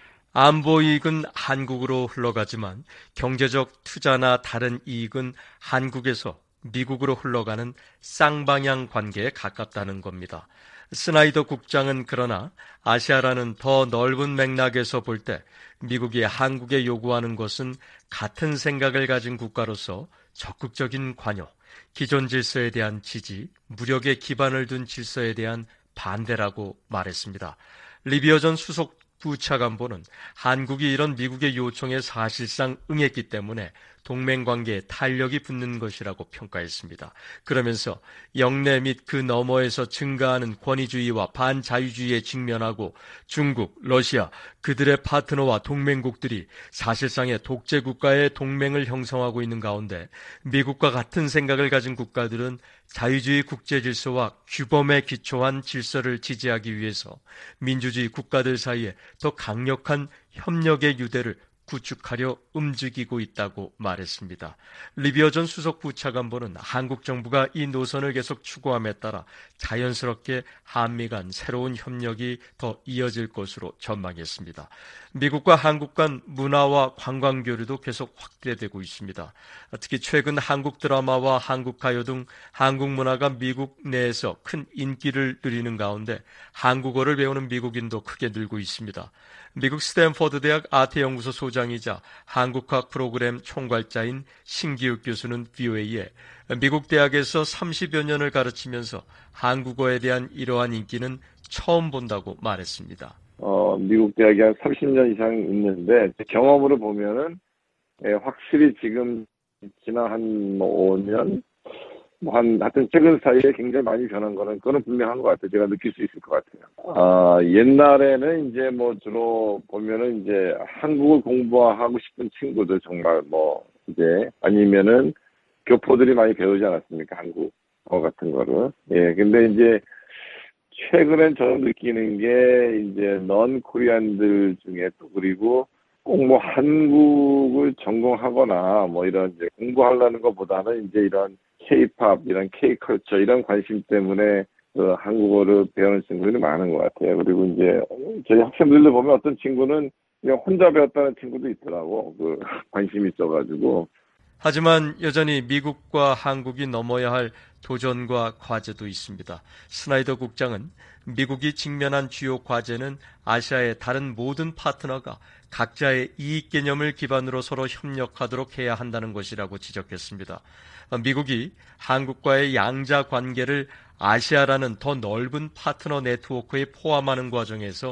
안보 이익은 한국으로 흘러가지만 경제적 투자나 다른 이익은 한국에서 미국으로 흘러가는 쌍방향 관계에 가깝다는 겁니다. 스나이더 국장은 그러나 아시아라는 더 넓은 맥락에서 볼 때 미국이 한국에 요구하는 것은 같은 생각을 가진 국가로서 적극적인 관여, 기존 질서에 대한 지지, 무력에 기반을 둔 질서에 대한 반대라고 말했습니다. 리비어 전 수석 부차관보는 한국이 이런 미국의 요청에 사실상 응했기 때문에 동맹관계에 탄력이 붙는 것이라고 평가했습니다. 그러면서 영내 및 그 너머에서 증가하는 권위주의와 반자유주의에 직면하고 중국, 러시아, 그들의 파트너와 동맹국들이 사실상의 독재국가의 동맹을 형성하고 있는 가운데 미국과 같은 생각을 가진 국가들은 자유주의 국제질서와 규범에 기초한 질서를 지지하기 위해서 민주주의 국가들 사이에 더 강력한 협력의 유대를 구축하려 움직이고 있다고 말했습니다. 리비어 전 수석 부차관보는 한국 정부가 이 노선을 계속 추구함에 따라 자연스럽게 한미 간 새로운 협력이 더 이어질 것으로 전망했습니다. 미국과 한국 간 문화와 관광 교류도 계속 확대되고 있습니다. 특히 최근 한국 드라마와 한국 가요 등 한국 문화가 미국 내에서 큰 인기를 누리는 가운데 한국어를 배우는 미국인도 크게 늘고 있습니다. 미국 스탠퍼드 대학 아태연구소 소장이자 한국학 프로그램 총괄자인 신기욱 교수는 VOA에 미국 대학에서 30여 년을 가르치면서 한국어에 대한 이러한 인기는 처음 본다고 말했습니다. 미국 대학이 한 30년 이상 있는데 경험으로 보면은 확실히 지금 지난 한 5년 하여튼 최근 사이에 굉장히 많이 변한 그거는 분명한 것 같아요. 제가 느낄 수 있을 것 같아요. 옛날에는 이제 주로 보면은 이제 한국을 공부하고 싶은 친구들 정말 이제 아니면은 교포들이 많이 배우지 않았습니까? 한국어 같은 거를. 예, 근데 이제 최근엔 저는 느끼는 게 이제 넌 코리안들 중에 또 그리고 꼭 한국을 전공하거나 이런 이제 공부하려는 것보다는 이제 이런 K-팝, 이런 K-컬처, 이런 관심 때문에 한국어를 배우는 친구들이 많은 것 같아요. 그리고 이제 저희 학생들도 보면 어떤 친구는 그냥 혼자 배웠다는 친구도 있더라고. 관심이 있어가지고. 하지만 여전히 미국과 한국이 넘어야 할 도전과 과제도 있습니다. 스나이더 국장은 미국이 직면한 주요 과제는 아시아의 다른 모든 파트너가 각자의 이익 개념을 기반으로 서로 협력하도록 해야 한다는 것이라고 지적했습니다. 미국이 한국과의 양자 관계를 아시아라는 더 넓은 파트너 네트워크에 포함하는 과정에서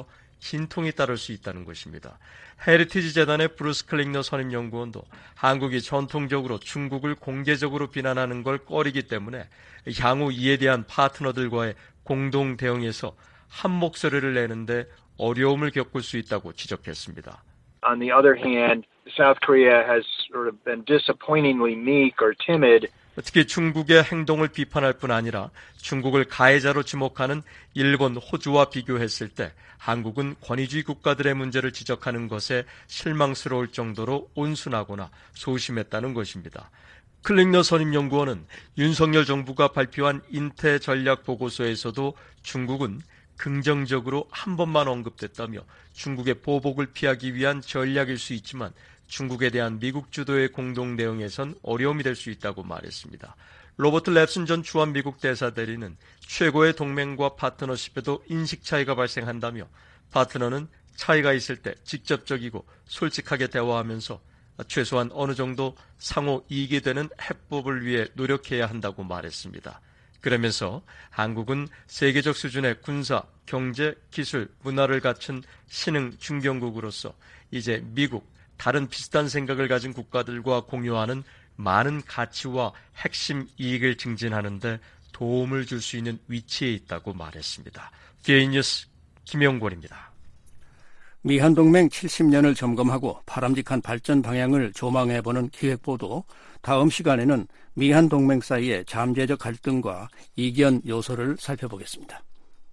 진통이 따를 수 있다는 것입니다. 헤리티지 재단의 브루스 클링너 선임연구원도 한국이 전통적으로 중국을 공개적으로 비난하는 걸 꺼리기 때문에 향후 이에 대한 파트너들과의 공동 대응에서 한 목소리를 내는데 어려움을 겪을 수 있다고 지적했습니다. On the other hand, South Korea has sort of been disappointingly meek or timid. 특히 중국의 행동을 비판할 뿐 아니라 중국을 가해자로 지목하는 일본, 호주와 비교했을 때 한국은 권위주의 국가들의 문제를 지적하는 것에 실망스러울 정도로 온순하거나 소심했다는 것입니다. 클링너 선임연구원은 윤석열 정부가 발표한 인태 전략 보고서에서도 중국은 긍정적으로 한 번만 언급됐다며 중국의 보복을 피하기 위한 전략일 수 있지만 중국에 대한 미국 주도의 공동 대응에선 어려움이 될 수 있다고 말했습니다. 로버트 랩슨 전 주한 미국 대사대리는 최고의 동맹과 파트너십에도 인식 차이가 발생한다며 파트너는 차이가 있을 때 직접적이고 솔직하게 대화하면서 최소한 어느 정도 상호 이익이 되는 해법을 위해 노력해야 한다고 말했습니다. 그러면서 한국은 세계적 수준의 군사, 경제, 기술, 문화를 갖춘 신흥 중견국으로서 이제 미국, 다른 비슷한 생각을 가진 국가들과 공유하는 많은 가치와 핵심 이익을 증진하는 데 도움을 줄 수 있는 위치에 있다고 말했습니다. VOA 뉴스 김영권입니다. 미한동맹 70년을 점검하고 바람직한 발전 방향을 조망해보는 기획보도, 다음 시간에는 미한동맹 사이의 잠재적 갈등과 이견 요소를 살펴보겠습니다.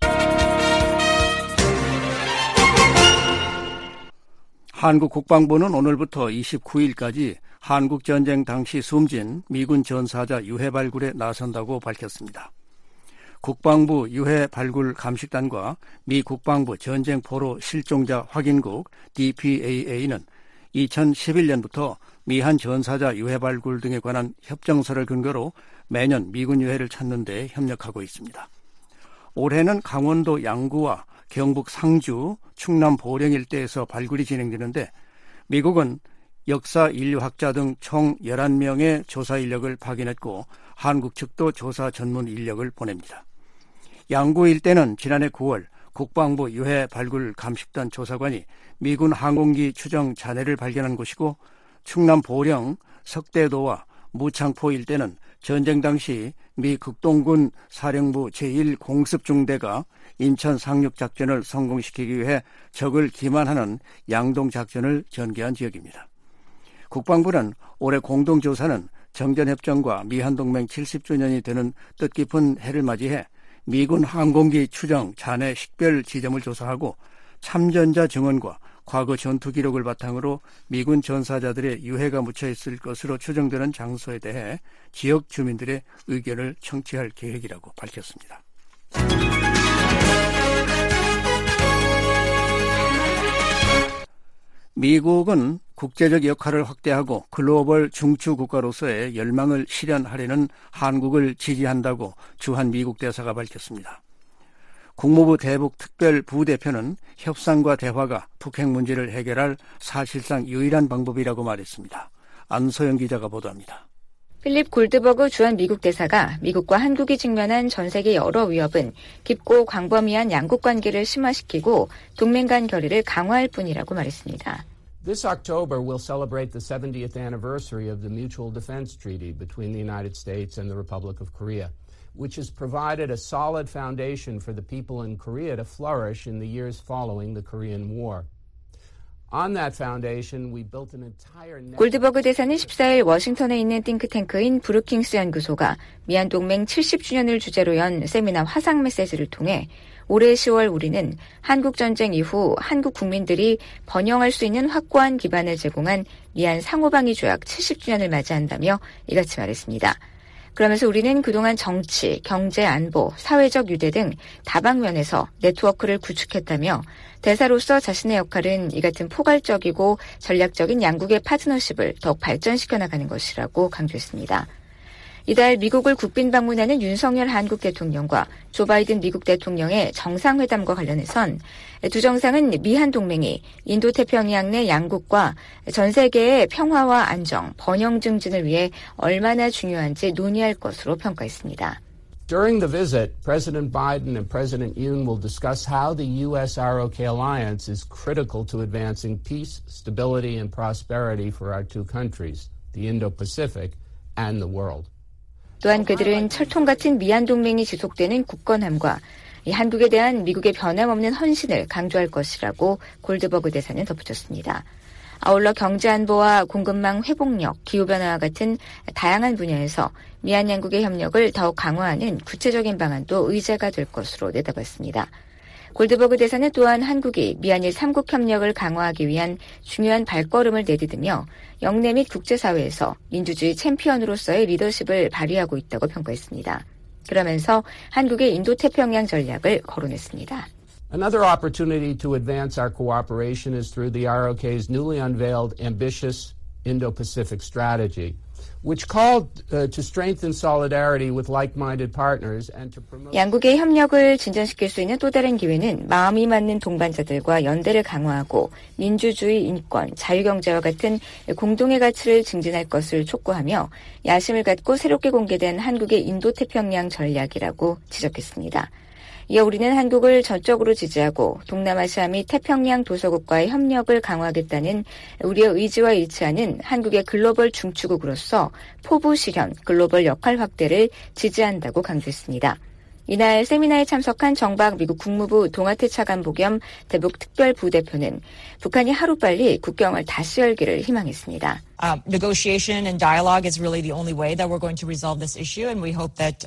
한국 국방부는 오늘부터 29일까지 한국전쟁 당시 숨진 미군 전사자 유해 발굴에 나선다고 밝혔습니다. 국방부 유해 발굴 감식단과 미 국방부 전쟁포로 실종자 확인국 DPAA는 2011년부터 미한 전사자 유해 발굴 등에 관한 협정서를 근거로 매년 미군 유해를 찾는 데 협력하고 있습니다. 올해는 강원도 양구와 경북 상주, 충남 보령 일대에서 발굴이 진행되는데 미국은 역사 인류학자 등 총 11명의 조사 인력을 파견했고 한국 측도 조사 전문 인력을 보냅니다. 양구 일대는 지난해 9월 국방부 유해 발굴 감식단 조사관이 미군 항공기 추정 잔해를 발견한 곳이고 충남 보령 석대도와 무창포 일대는 전쟁 당시 미 극동군 사령부 제1공습중대가 인천 상륙작전을 성공시키기 위해 적을 기만하는 양동작전을 전개한 지역입니다. 국방부는 올해 공동조사는 정전협정과 미한동맹 70주년이 되는 뜻깊은 해를 맞이해 미군 항공기 추정 잔해 식별 지점을 조사하고 참전자 증언과 과거 전투 기록을 바탕으로 미군 전사자들의 유해가 묻혀 있을 것으로 추정되는 장소에 대해 지역 주민들의 의견을 청취할 계획이라고 밝혔습니다. 미국은 국제적 역할을 확대하고 글로벌 중추 국가로서의 열망을 실현하려는 한국을 지지한다고 주한 미국 대사가 밝혔습니다. 국무부 대북 특별 부대표는 협상과 대화가 북핵 문제를 해결할 사실상 유일한 방법이라고 말했습니다. 안소영 기자가 보도합니다. 필립 골드버그 주한 미국 대사가 미국과 한국이 직면한 전 세계 여러 위협은 깊고 광범위한 양국 관계를 심화시키고 동맹 간 결의를 강화할 뿐이라고 말했습니다. This October we'll celebrate the 70th anniversary of the Mutual Defense Treaty between the United States and the Republic of Korea, which has provided a solid foundation for the people in Korea to flourish in the years following the Korean War. On that foundation, we built an entire 골드버그 대사는 14일 워싱턴에 있는 띵크탱크인 브루킹스 연구소가 미한동맹 70주년을 주제로 연 세미나 화상 메시지를 통해 올해 10월 우리는 한국전쟁 이후 한국 국민들이 번영할 수 있는 확고한 기반을 제공한 미한 상호방위 조약 70주년을 맞이한다며 이같이 말했습니다. 그러면서 우리는 그동안 정치, 경제, 안보, 사회적 유대 등 다방면에서 네트워크를 구축했다며 대사로서 자신의 역할은 이 같은 포괄적이고 전략적인 양국의 파트너십을 더욱 발전시켜 나가는 것이라고 강조했습니다. 이달 미국을 국빈 방문하는 윤석열 한국 대통령과 조 바이든 미국 대통령의 정상회담과 관련해선 두 정상은 미한 동맹이 인도태평양 내 양국과 전 세계의 평화와 안정, 번영 증진을 위해 얼마나 중요한지 논의할 것으로 평가했습니다. During the visit, President Biden and President Yoon will discuss how the U.S.-ROK alliance is critical to advancing peace, stability, and prosperity for our two countries, the Indo-Pacific and the world. 또한 그들은 철통 같은 미한 동맹이 지속되는 굳건함과 이 한국에 대한 미국의 변함없는 헌신을 강조할 것이라고 골드버그 대사는 덧붙였습니다. 아울러 경제안보와 공급망 회복력, 기후변화와 같은 다양한 분야에서 미한 양국의 협력을 더욱 강화하는 구체적인 방안도 의제가 될 것으로 내다봤습니다. 골드버그 대사는 또한 한국이 미한일 3국 협력을 강화하기 위한 중요한 발걸음을 내디디며 영내 및 국제사회에서 민주주의 챔피언으로서의 리더십을 발휘하고 있다고 평가했습니다. 그러면서 한국의 인도태평양 전략을 거론했습니다. Another opportunity to advance our cooperation is through the ROK's newly unveiled ambitious Indo-Pacific strategy, which called to strengthen solidarity with like-minded partners and to promote. 양국의 협력을 진전시킬 수 있는 또 다른 기회는 마음이 맞는 동반자들과 연대를 강화하고 민주주의, 인권, 자유경제와 같은 공동의 가치를 증진할 것을 촉구하며 야심을 갖고 새롭게 공개된 한국의 인도태평양 전략이라고 지적했습니다. 이어 우리는 한국을 전적으로 지지하고 동남아시아 및 태평양 도서국과의 협력을 강화하겠다는 우리의 의지와 일치하는 한국의 글로벌 중추국으로서 포부 실현, 글로벌 역할 확대를 지지한다고 강조했습니다. 이날 세미나에 참석한 정박 미국 국무부 동아태 차관보 겸 대북 특별부대표는 북한이 하루빨리 국경을 다시 열기를 희망했습니다. Negotiation and dialogue is really the only way that we're going to resolve this issue, and we hope that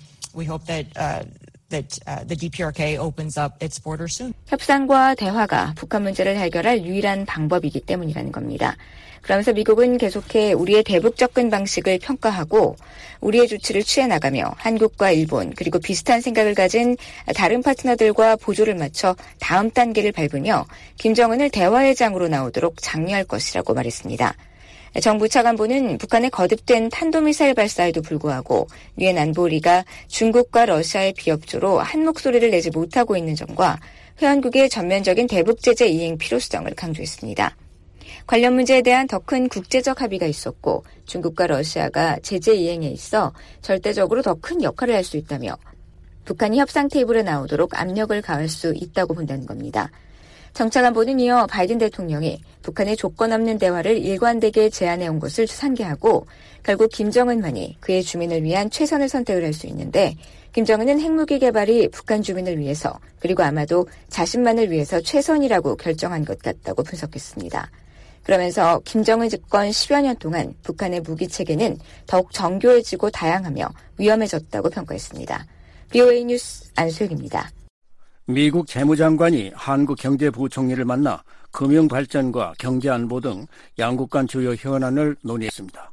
the DPRK opens up its border soon. 협상과 대화가 북한 문제를 해결할 유일한 방법이기 때문이라는 겁니다. 그러면서 미국은 계속해 우리의 대북 접근 방식을 평가하고 우리의 조치를 취해 나가며 한국과 일본 그리고 비슷한 생각을 가진 다른 파트너들과 보조를 맞춰 다음 단계를 밟으며 김정은을 대화의 장으로 나오도록 장려할 것이라고 말했습니다. 정부 차관보는 북한의 거듭된 탄도미사일 발사에도 불구하고 유엔 안보리가 중국과 러시아의 비협조로 한 목소리를 내지 못하고 있는 점과 회원국의 전면적인 대북 제재 이행 필요성을 강조했습니다. 관련 문제에 대한 더 큰 국제적 합의가 있었고 중국과 러시아가 제재 이행에 있어 절대적으로 더 큰 역할을 할 수 있다며 북한이 협상 테이블에 나오도록 압력을 가할 수 있다고 본다는 겁니다. 정 차관보는 이어 바이든 대통령이 북한의 조건 없는 대화를 일관되게 제안해온 것을 상기하고 결국 김정은만이 그의 주민을 위한 최선의 선택을 할 수 있는데 김정은은 핵무기 개발이 북한 주민을 위해서 그리고 아마도 자신만을 위해서 최선이라고 결정한 것 같다고 분석했습니다. 그러면서 김정은 집권 10여 년 동안 북한의 무기 체계는 더욱 정교해지고 다양하며 위험해졌다고 평가했습니다. BOA 뉴스 안소영입니다. 미국 재무장관이 한국 경제부총리를 만나 금융발전과 경제안보 등 양국 간 주요 현안을 논의했습니다.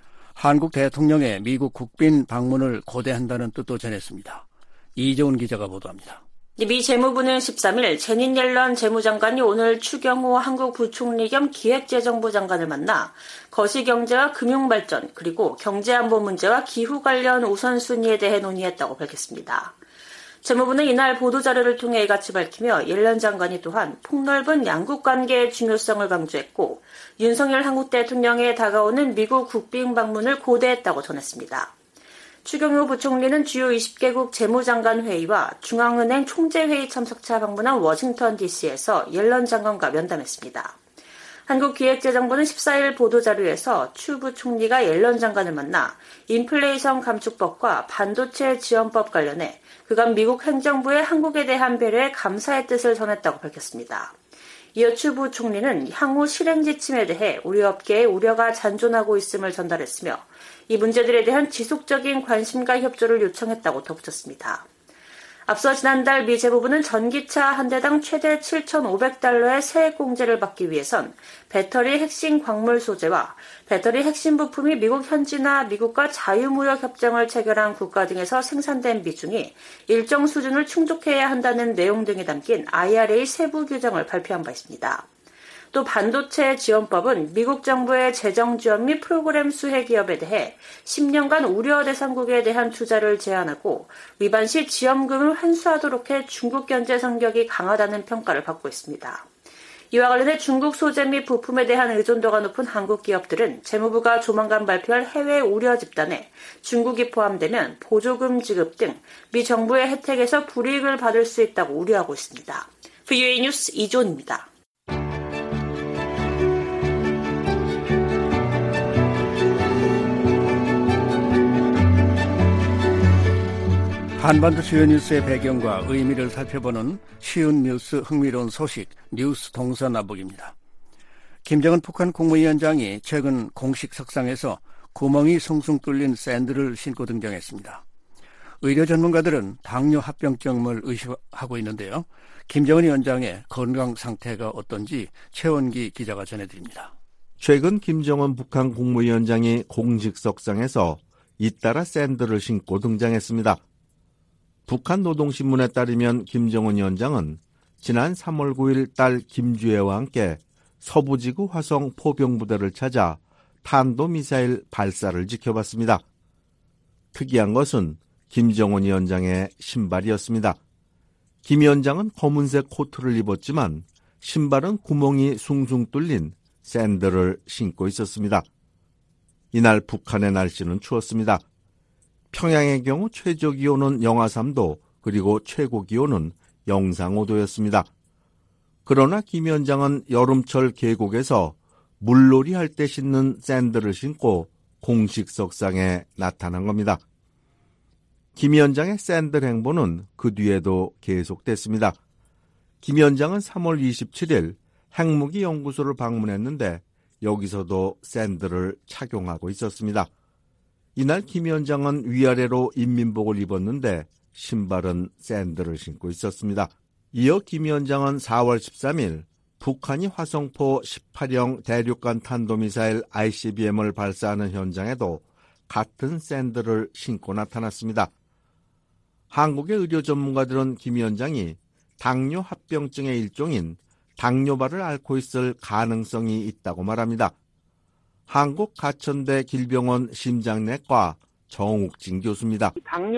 한국 대통령의 미국 국빈 방문을 고대한다는 뜻도 전했습니다. 이재훈 기자가 보도합니다. 미 재무부는 13일 제닛 옐런 재무장관이 오늘 추경호 한국 부총리 겸 기획재정부 장관을 만나 거시경제와 금융발전 그리고 경제안보 문제와 기후 관련 우선순위에 대해 논의했다고 밝혔습니다. 재무부는 이날 보도자료를 통해 이같이 밝히며 옐런 장관이 또한 폭넓은 양국 관계의 중요성을 강조했고 윤석열 한국 대통령의 다가오는 미국 국빈 방문을 고대했다고 전했습니다. 추경호 부총리는 주요 20개국 재무장관 회의와 중앙은행 총재회의 참석차 방문한 워싱턴 DC에서 옐런 장관과 면담했습니다. 한국기획재정부는 14일 보도자료에서 추 부총리가 옐런 장관을 만나 인플레이션 감축법과 반도체 지원법 관련해 그간 미국 행정부의 한국에 대한 배려에 감사의 뜻을 전했다고 밝혔습니다. 이어 추 부총리는 향후 실행 지침에 대해 우리 업계의 우려가 잔존하고 있음을 전달했으며 이 문제들에 대한 지속적인 관심과 협조를 요청했다고 덧붙였습니다. 앞서 지난달 미 재무부는 전기차 한 대당 최대 7,500달러의 세액 공제를 받기 위해선 배터리 핵심 광물 소재와 배터리 핵심 부품이 미국 현지나 미국과 자유무역 협정을 체결한 국가 등에서 생산된 비중이 일정 수준을 충족해야 한다는 내용 등이 담긴 IRA 세부 규정을 발표한 바 있습니다. 또 반도체 지원법은 미국 정부의 재정 지원 및 프로그램 수혜 기업에 대해 10년간 우려 대상국에 대한 투자를 제한하고 위반 시 지원금을 환수하도록 해 중국 견제 성격이 강하다는 평가를 받고 있습니다. 이와 관련해 중국 소재 및 부품에 대한 의존도가 높은 한국 기업들은 재무부가 조만간 발표할 해외 우려 집단에 중국이 포함되면 보조금 지급 등 미 정부의 혜택에서 불이익을 받을 수 있다고 우려하고 있습니다. VOA 뉴스 이존입니다. 한반도 주요 뉴스의 배경과 의미를 살펴보는 쉬운 뉴스 흥미로운 소식 뉴스 동서남북입니다. 김정은 북한 국무위원장이 최근 공식 석상에서 구멍이 숭숭 뚫린 샌들을 신고 등장했습니다. 의료 전문가들은 당뇨 합병증을 의심하고 있는데요. 김정은 위원장의 건강 상태가 어떤지 최원기 기자가 전해드립니다. 최근 김정은 북한 국무위원장이 공식 석상에서 잇따라 샌들을 신고 등장했습니다. 북한 노동신문에 따르면 김정은 위원장은 지난 3월 9일 딸 김주애와 함께 서부지구 화성 포병부대를 찾아 탄도미사일 발사를 지켜봤습니다. 특이한 것은 김정은 위원장의 신발이었습니다. 김 위원장은 검은색 코트를 입었지만 신발은 구멍이 숭숭 뚫린 샌들을 신고 있었습니다. 이날 북한의 날씨는 추웠습니다. 평양의 경우 최저기온은 영하 3도 그리고 최고기온은 영상 5도였습니다. 그러나 김 위원장은 여름철 계곡에서 물놀이 할 때 신는 샌들을 신고 공식 석상에 나타난 겁니다. 김 위원장의 샌들 행보는 그 뒤에도 계속됐습니다. 김 위원장은 3월 27일 핵무기 연구소를 방문했는데 여기서도 샌들을 착용하고 있었습니다. 이날 김 위원장은 위아래로 인민복을 입었는데 신발은 샌들을 신고 있었습니다. 이어 김 위원장은 4월 13일 북한이 화성포 18형 대륙간 탄도미사일 ICBM을 발사하는 현장에도 같은 샌들을 신고 나타났습니다. 한국의 의료 전문가들은 김 위원장이 당뇨 합병증의 일종인 당뇨발을 앓고 있을 가능성이 있다고 말합니다. 한국가천대 길병원 심장내과 정욱진 교수입니다.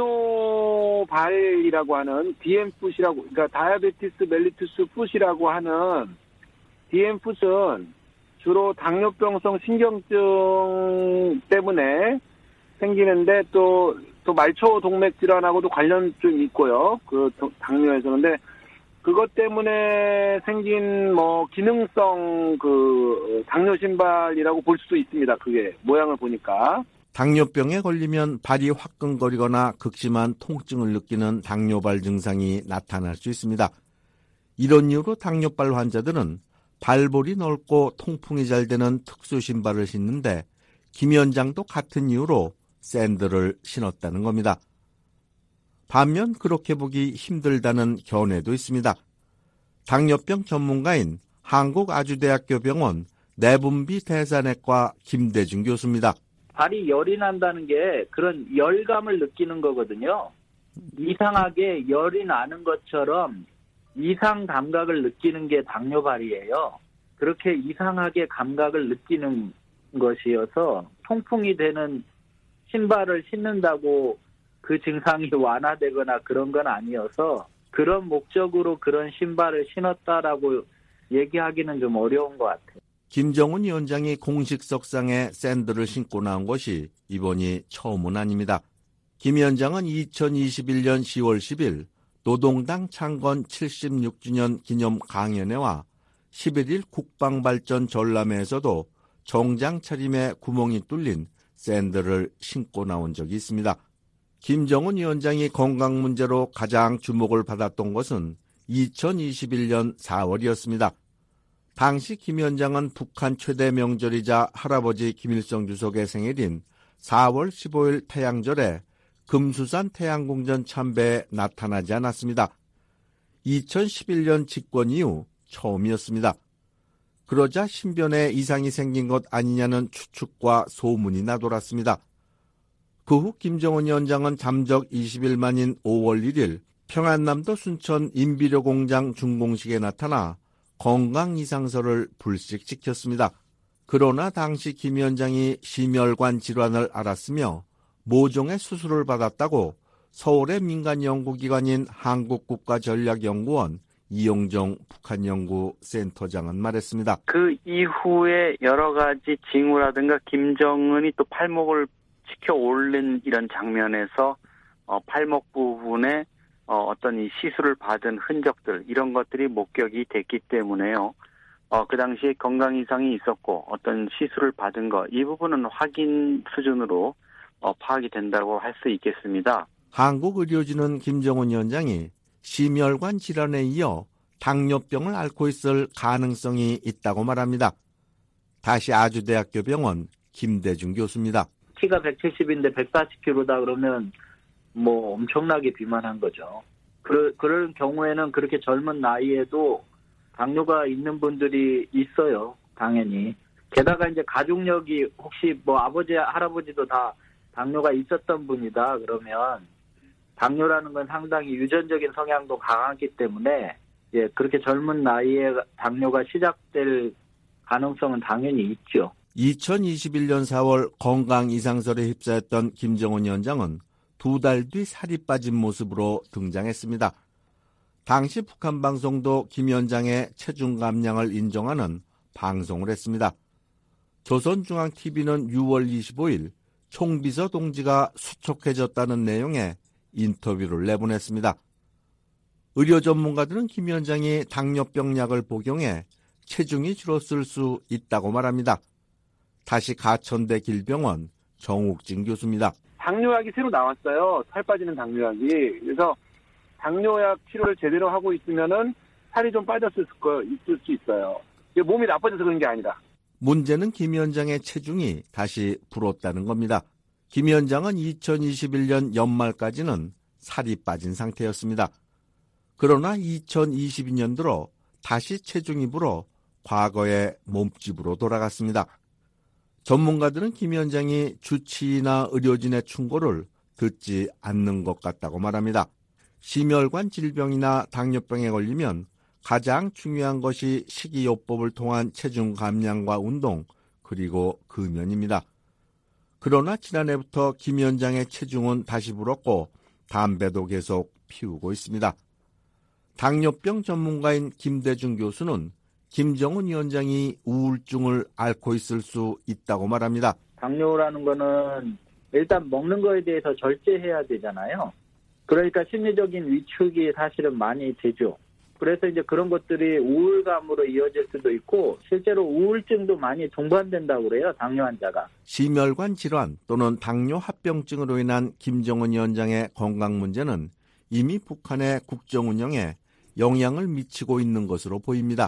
당뇨발이라고 하는 DM풋이라고, 그러니까 다이아베티스 멜리투스 풋이라고 하는 DM풋은 주로 당뇨병성 신경증 때문에 생기는데 또 말초 동맥 질환하고도 관련 좀 있고요. 그 당뇨에서. 근데 그것 때문에 생긴 기능성 당뇨 신발이라고 볼 수도 있습니다. 그게 모양을 보니까. 당뇨병에 걸리면 발이 화끈거리거나 극심한 통증을 느끼는 당뇨발 증상이 나타날 수 있습니다. 이런 이유로 당뇨발 환자들은 발볼이 넓고 통풍이 잘 되는 특수 신발을 신는데 김 위원장도 같은 이유로 샌들을 신었다는 겁니다. 반면 그렇게 보기 힘들다는 견해도 있습니다. 당뇨병 전문가인 한국아주대학교 병원 내분비 대사내과 김대중 교수입니다. 발이 열이 난다는 게 그런 열감을 느끼는 거거든요. 이상하게 열이 나는 것처럼 이상 감각을 느끼는 게 당뇨발이에요. 그렇게 이상하게 감각을 느끼는 것이어서 통풍이 되는 신발을 신는다고 그 증상이 완화되거나 그런 건 아니어서 그런 목적으로 그런 신발을 신었다라고 얘기하기는 좀 어려운 것 같아요. 김정은 위원장이 공식 석상에 샌들을 신고 나온 것이 이번이 처음은 아닙니다. 김 위원장은 2021년 10월 10일 노동당 창건 76주년 기념 강연회와 11일 국방발전 전람회에서도 정장 차림에 구멍이 뚫린 샌들을 신고 나온 적이 있습니다. 김정은 위원장이 건강 문제로 가장 주목을 받았던 것은 2021년 4월이었습니다. 당시 김 위원장은 북한 최대 명절이자 할아버지 김일성 주석의 생일인 4월 15일 태양절에 금수산 태양궁전 참배에 나타나지 않았습니다. 2011년 집권 이후 처음이었습니다. 그러자 신변에 이상이 생긴 것 아니냐는 추측과 소문이 나돌았습니다. 그 후 김정은 위원장은 잠적 20일 만인 5월 1일 평안남도 순천 인비료 공장 준공식에 나타나 건강 이상서를 불식시켰습니다. 그러나 당시 김 위원장이 심혈관 질환을 앓았으며 모종의 수술을 받았다고 서울의 민간 연구기관인 한국국가전략연구원 이용정 북한연구센터장은 말했습니다. 그 이후에 여러 가지 징후라든가 김정은이 또 팔목을 치켜 올린 이런 장면에서 팔목 부분에 어떤 이 시술을 받은 흔적들 이런 것들이 목격이 됐기 때문에요. 그 당시에 건강 이상이 있었고 어떤 시술을 받은 거 이 부분은 확인 수준으로 파악이 된다고 할 수 있겠습니다. 한국의료진은 김정은 위원장이 심혈관 질환에 이어 당뇨병을 앓고 있을 가능성이 있다고 말합니다. 다시 아주대학교 병원 김대중 교수입니다. 키가 170인데 140kg다 그러면 뭐 엄청나게 비만한 거죠. 그럴 경우에는 그렇게 젊은 나이에도 당뇨가 있는 분들이 있어요. 당연히. 게다가 이제 가족력이 혹시 뭐 아버지, 할아버지도 다 당뇨가 있었던 분이다 그러면 당뇨라는 건 상당히 유전적인 성향도 강하기 때문에 예, 그렇게 젊은 나이에 당뇨가 시작될 가능성은 당연히 있죠. 2021년 4월 건강 이상설에 휩싸였던 김정은 위원장은 2달 뒤 살이 빠진 모습으로 등장했습니다. 당시 북한 방송도 김 위원장의 체중 감량을 인정하는 방송을 했습니다. 조선중앙TV는 6월 25일 총비서 동지가 수척해졌다는 내용의 인터뷰를 내보냈습니다. 의료 전문가들은 김 위원장이 당뇨병 약을 복용해 체중이 줄었을 수 있다고 말합니다. 다시 가천대 길병원 정욱진 교수입니다. 당뇨약이 새로 나왔어요. 살 빠지는 당뇨약이. 그래서 당뇨약 치료를 제대로 하고 있으면은 살이 좀 빠졌을 수 있어요. 몸이 나빠져서 그런 게 아니라. 문제는 김 위원장의 체중이 다시 불었다는 겁니다. 김 위원장은 2021년 연말까지는 살이 빠진 상태였습니다. 그러나 2022년 들어 다시 체중이 불어 과거의 몸집으로 돌아갔습니다. 전문가들은 김 위원장이 주치의나 의료진의 충고를 듣지 않는 것 같다고 말합니다. 심혈관 질병이나 당뇨병에 걸리면 가장 중요한 것이 식이요법을 통한 체중 감량과 운동 그리고 금연입니다. 그러나 지난해부터 김 위원장의 체중은 다시 불었고 담배도 계속 피우고 있습니다. 당뇨병 전문가인 김대중 교수는 김정은 위원장이 우울증을 앓고 있을 수 있다고 말합니다. 당뇨라는 거는 일단 먹는 거에 대해서 절제해야 되잖아요. 그러니까 심리적인 위축이 사실은 많이 되죠. 그래서 이제 그런 것들이 우울감으로 이어질 수도 있고 실제로 우울증도 많이 동반된다고 그래요. 당뇨 환자가. 심혈관 질환 또는 당뇨 합병증으로 인한 김정은 위원장의 건강 문제는 이미 북한의 국정 운영에 영향을 미치고 있는 것으로 보입니다.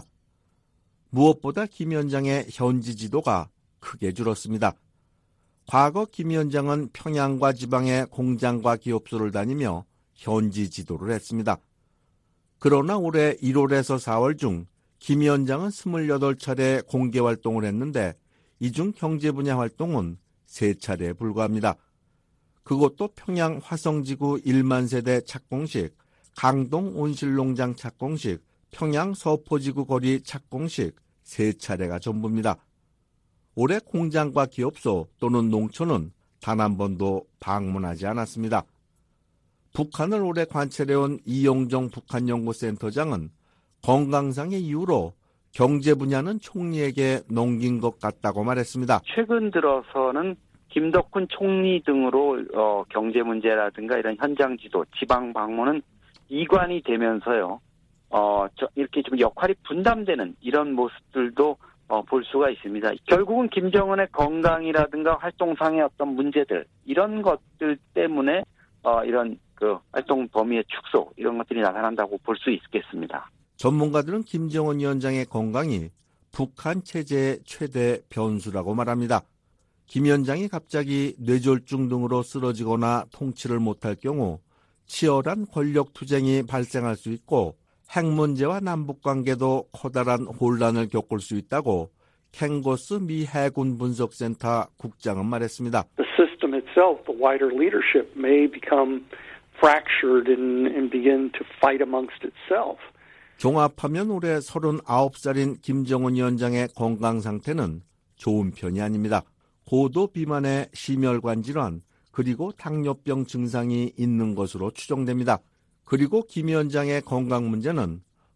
무엇보다 김 위원장의 현지 지도가 크게 줄었습니다. 과거 김 위원장은 평양과 지방의 공장과 기업소를 다니며 현지 지도를 했습니다. 그러나 올해 1월에서 4월 중 김 위원장은 28차례 공개 활동을 했는데 이 중 경제 분야 활동은 3차례에 불과합니다. 그것도 평양 화성지구 1만 세대 착공식, 강동 온실농장 착공식, 평양 서포지구 거리 착공식 3차례가 전부입니다. 올해 공장과 기업소 또는 농촌은 단 한 번도 방문하지 않았습니다. 북한을 오래 관찰해온 이용정 북한연구센터장은 건강상의 이유로 경제 분야는 총리에게 넘긴 것 같다고 말했습니다. 최근 들어서는 김덕훈 총리 등으로 경제 문제라든가 이런 현장 지도, 지방 방문은 이관이 되면서요. 이렇게 좀 역할이 분담되는 이런 모습들도 볼 수가 있습니다. 결국은 김정은의 건강이라든가 활동상의 어떤 문제들 이런 것들 때문에 이런 그 활동 범위의 축소 이런 것들이 나타난다고 볼 수 있겠습니다. 전문가들은 김정은 위원장의 건강이 북한 체제의 최대 변수라고 말합니다. 김 위원장이 갑자기 뇌졸중 등으로 쓰러지거나 통치를 못할 경우 치열한 권력 투쟁이 발생할 수 있고 핵 문제와 남북관계도 커다란 혼란을 겪을 수 있다고 캥거스 미 해군 분석센터 국장은 말했습니다. The system itself, the wider leadership may become fractured and begin to fight amongst itself. 종합하면 올해 39살인 김정은 위원장의 건강 상태는 좋은 편이 아닙니다. 고도 비만의 심혈관 질환 그리고 당뇨병 증상이 있는 것으로 추정됩니다. 그리고 김 위원장의 건강 문제는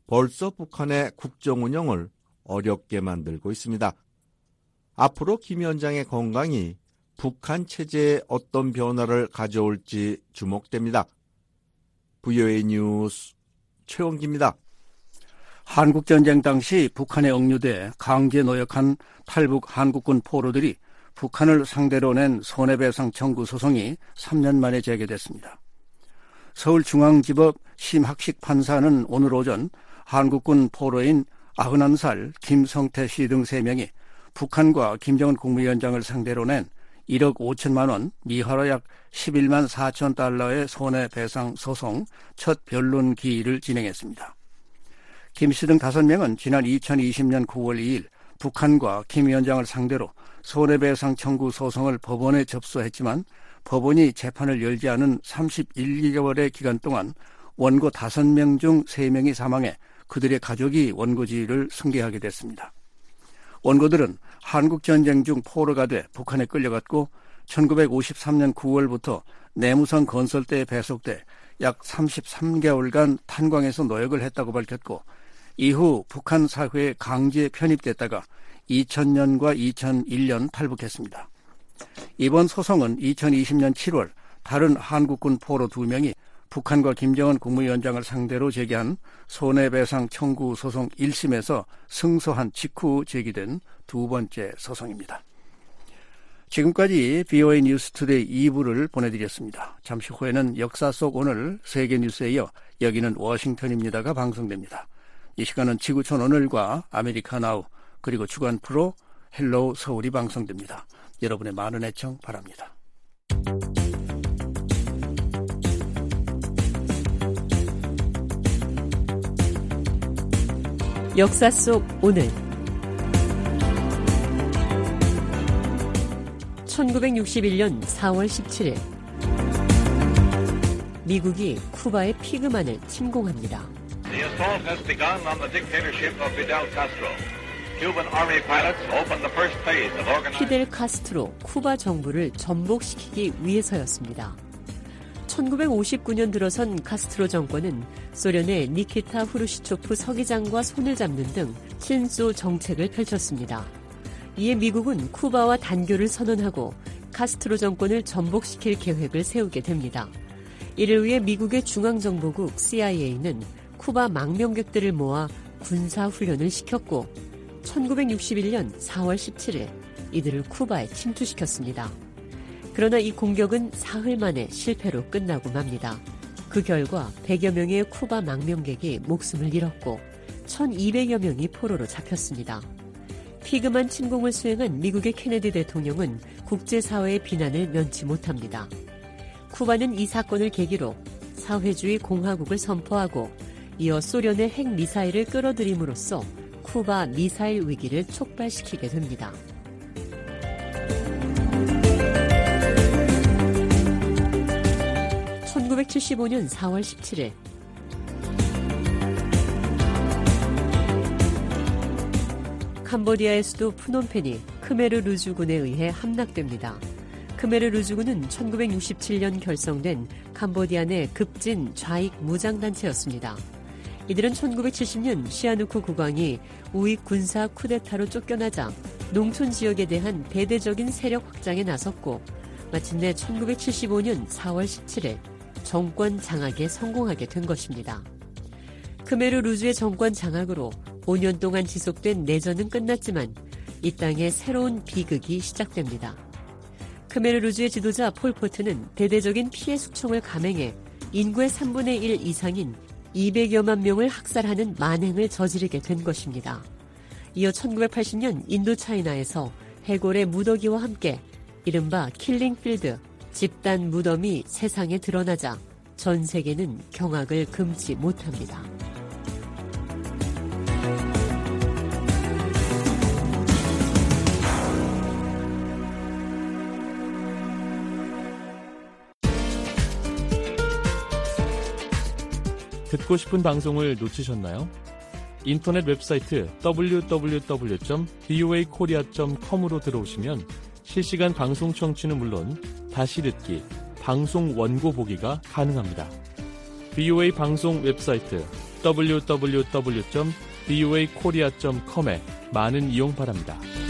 벌써 북한의 국정 운영을 어렵게 만들고 있습니다. 앞으로 김 위원장의 건강이 북한 체제에 어떤 변화를 가져올지 주목됩니다. VOA 뉴스 최원기입니다. 한국전쟁 당시 북한에 억류돼 강제 노역한 탈북 한국군 포로들이 북한을 상대로 낸 손해배상 청구 소송이 3년 만에 제기됐습니다. 서울중앙지법 심학식 판사는 오늘 오전 한국군 포로인 91살 김성태 씨 등 3명이 북한과 김정은 국무위원장을 상대로 낸 1억 5천만 원, 미화로 약 11만 4천 달러의 손해배상 소송 첫 변론 기일을 진행했습니다. 김 씨 등 5명은 지난 2020년 9월 2일 북한과 김 위원장을 상대로 손해배상 청구 소송을 법원에 접수했지만 법원이 재판을 열지 않은 31개월의 기간 동안 원고 5명 중 3명이 사망해 그들의 가족이 원고지를 승계하게 됐습니다. 원고들은 한국전쟁 중 포로가 돼 북한에 끌려갔고 1953년 9월부터 내무성 건설대에 배속돼 약 33개월간 탄광에서 노역을 했다고 밝혔고 이후 북한 사회에 강제 편입됐다가 2000년과 2001년 탈북했습니다. 이번 소송은 2020년 7월 다른 한국군 포로 2명이 북한과 김정은 국무위원장을 상대로 제기한 손해배상 청구 소송 1심에서 승소한 직후 제기된 두 번째 소송입니다. 지금까지 VOA 뉴스투데이 2부를 보내드렸습니다. 잠시 후에는 역사 속 오늘 세계 뉴스에 이어 여기는 워싱턴입니다가 방송됩니다. 이 시간은 지구촌 오늘과 아메리카 나우 그리고 주간 프로 헬로우 서울이 방송됩니다. 여러분의 많은 애청 바랍니다. 역사 속 오늘 1961년 4월 17일 미국이 쿠바의 피그만을 침공합니다. The assault has begun on the dictatorship of Fidel Castro. Cuban army pilots opened the first phase of organized. 피델 카스트로 쿠바 정부를 전복시키기 위해서였습니다. 1959년 들어선 카스트로 정권은 소련의 니키타 후르시초프 서기장과 손을 잡는 등 친소 정책을 펼쳤습니다. 이에 미국은 쿠바와 단교를 선언하고 카스트로 정권을 전복시킬 계획을 세우게 됩니다. 이를 위해 미국의 중앙정보국 CIA는 쿠바 망명객들을 모아 군사훈련을 시켰고 1961년 4월 17일 이들을 쿠바에 침투시켰습니다. 그러나 이 공격은 사흘 만에 실패로 끝나고 맙니다. 그 결과 100여 명의 쿠바 망명객이 목숨을 잃었고 1200여 명이 포로로 잡혔습니다. 피그만 침공을 수행한 미국의 케네디 대통령은 국제사회의 비난을 면치 못합니다. 쿠바는 이 사건을 계기로 사회주의 공화국을 선포하고 이어 소련의 핵미사일을 끌어들임으로써 쿠바 미사일 위기를 촉발시키게 됩니다. (1975년 4월 17일) 캄보디아의 수도 프놈펜이 크메르 루주군에 의해 함락됩니다. 크메르 루주군은 1967년 결성된 캄보디아 내 급진 좌익 무장단체였습니다. 이들은 1970년 시아누쿠 국왕이 우익 군사 쿠데타로 쫓겨나자 농촌 지역에 대한 대대적인 세력 확장에 나섰고 마침내 1975년 4월 17일 정권 장악에 성공하게 된 것입니다. 크메르 루주의 정권 장악으로 5년 동안 지속된 내전은 끝났지만 이 땅에 새로운 비극이 시작됩니다. 크메르 루주의 지도자 폴포트는 대대적인 피해 숙청을 감행해 인구의 3분의 1 이상인 200여만 명을 학살하는 만행을 저지르게 된 것입니다. 이어 1980년 인도차이나에서 해골의 무더기와 함께 이른바 킬링필드, 집단 무덤이 세상에 드러나자 전 세계는 경악을 금치 못합니다. 듣고 싶은 방송을 놓치셨나요? 인터넷 웹사이트 www.voakorea.com으로 들어오시면 실시간 방송 청취는 물론 다시 듣기, 방송 원고 보기가 가능합니다. VOA 방송 웹사이트 www.voakorea.com에 많은 이용 바랍니다.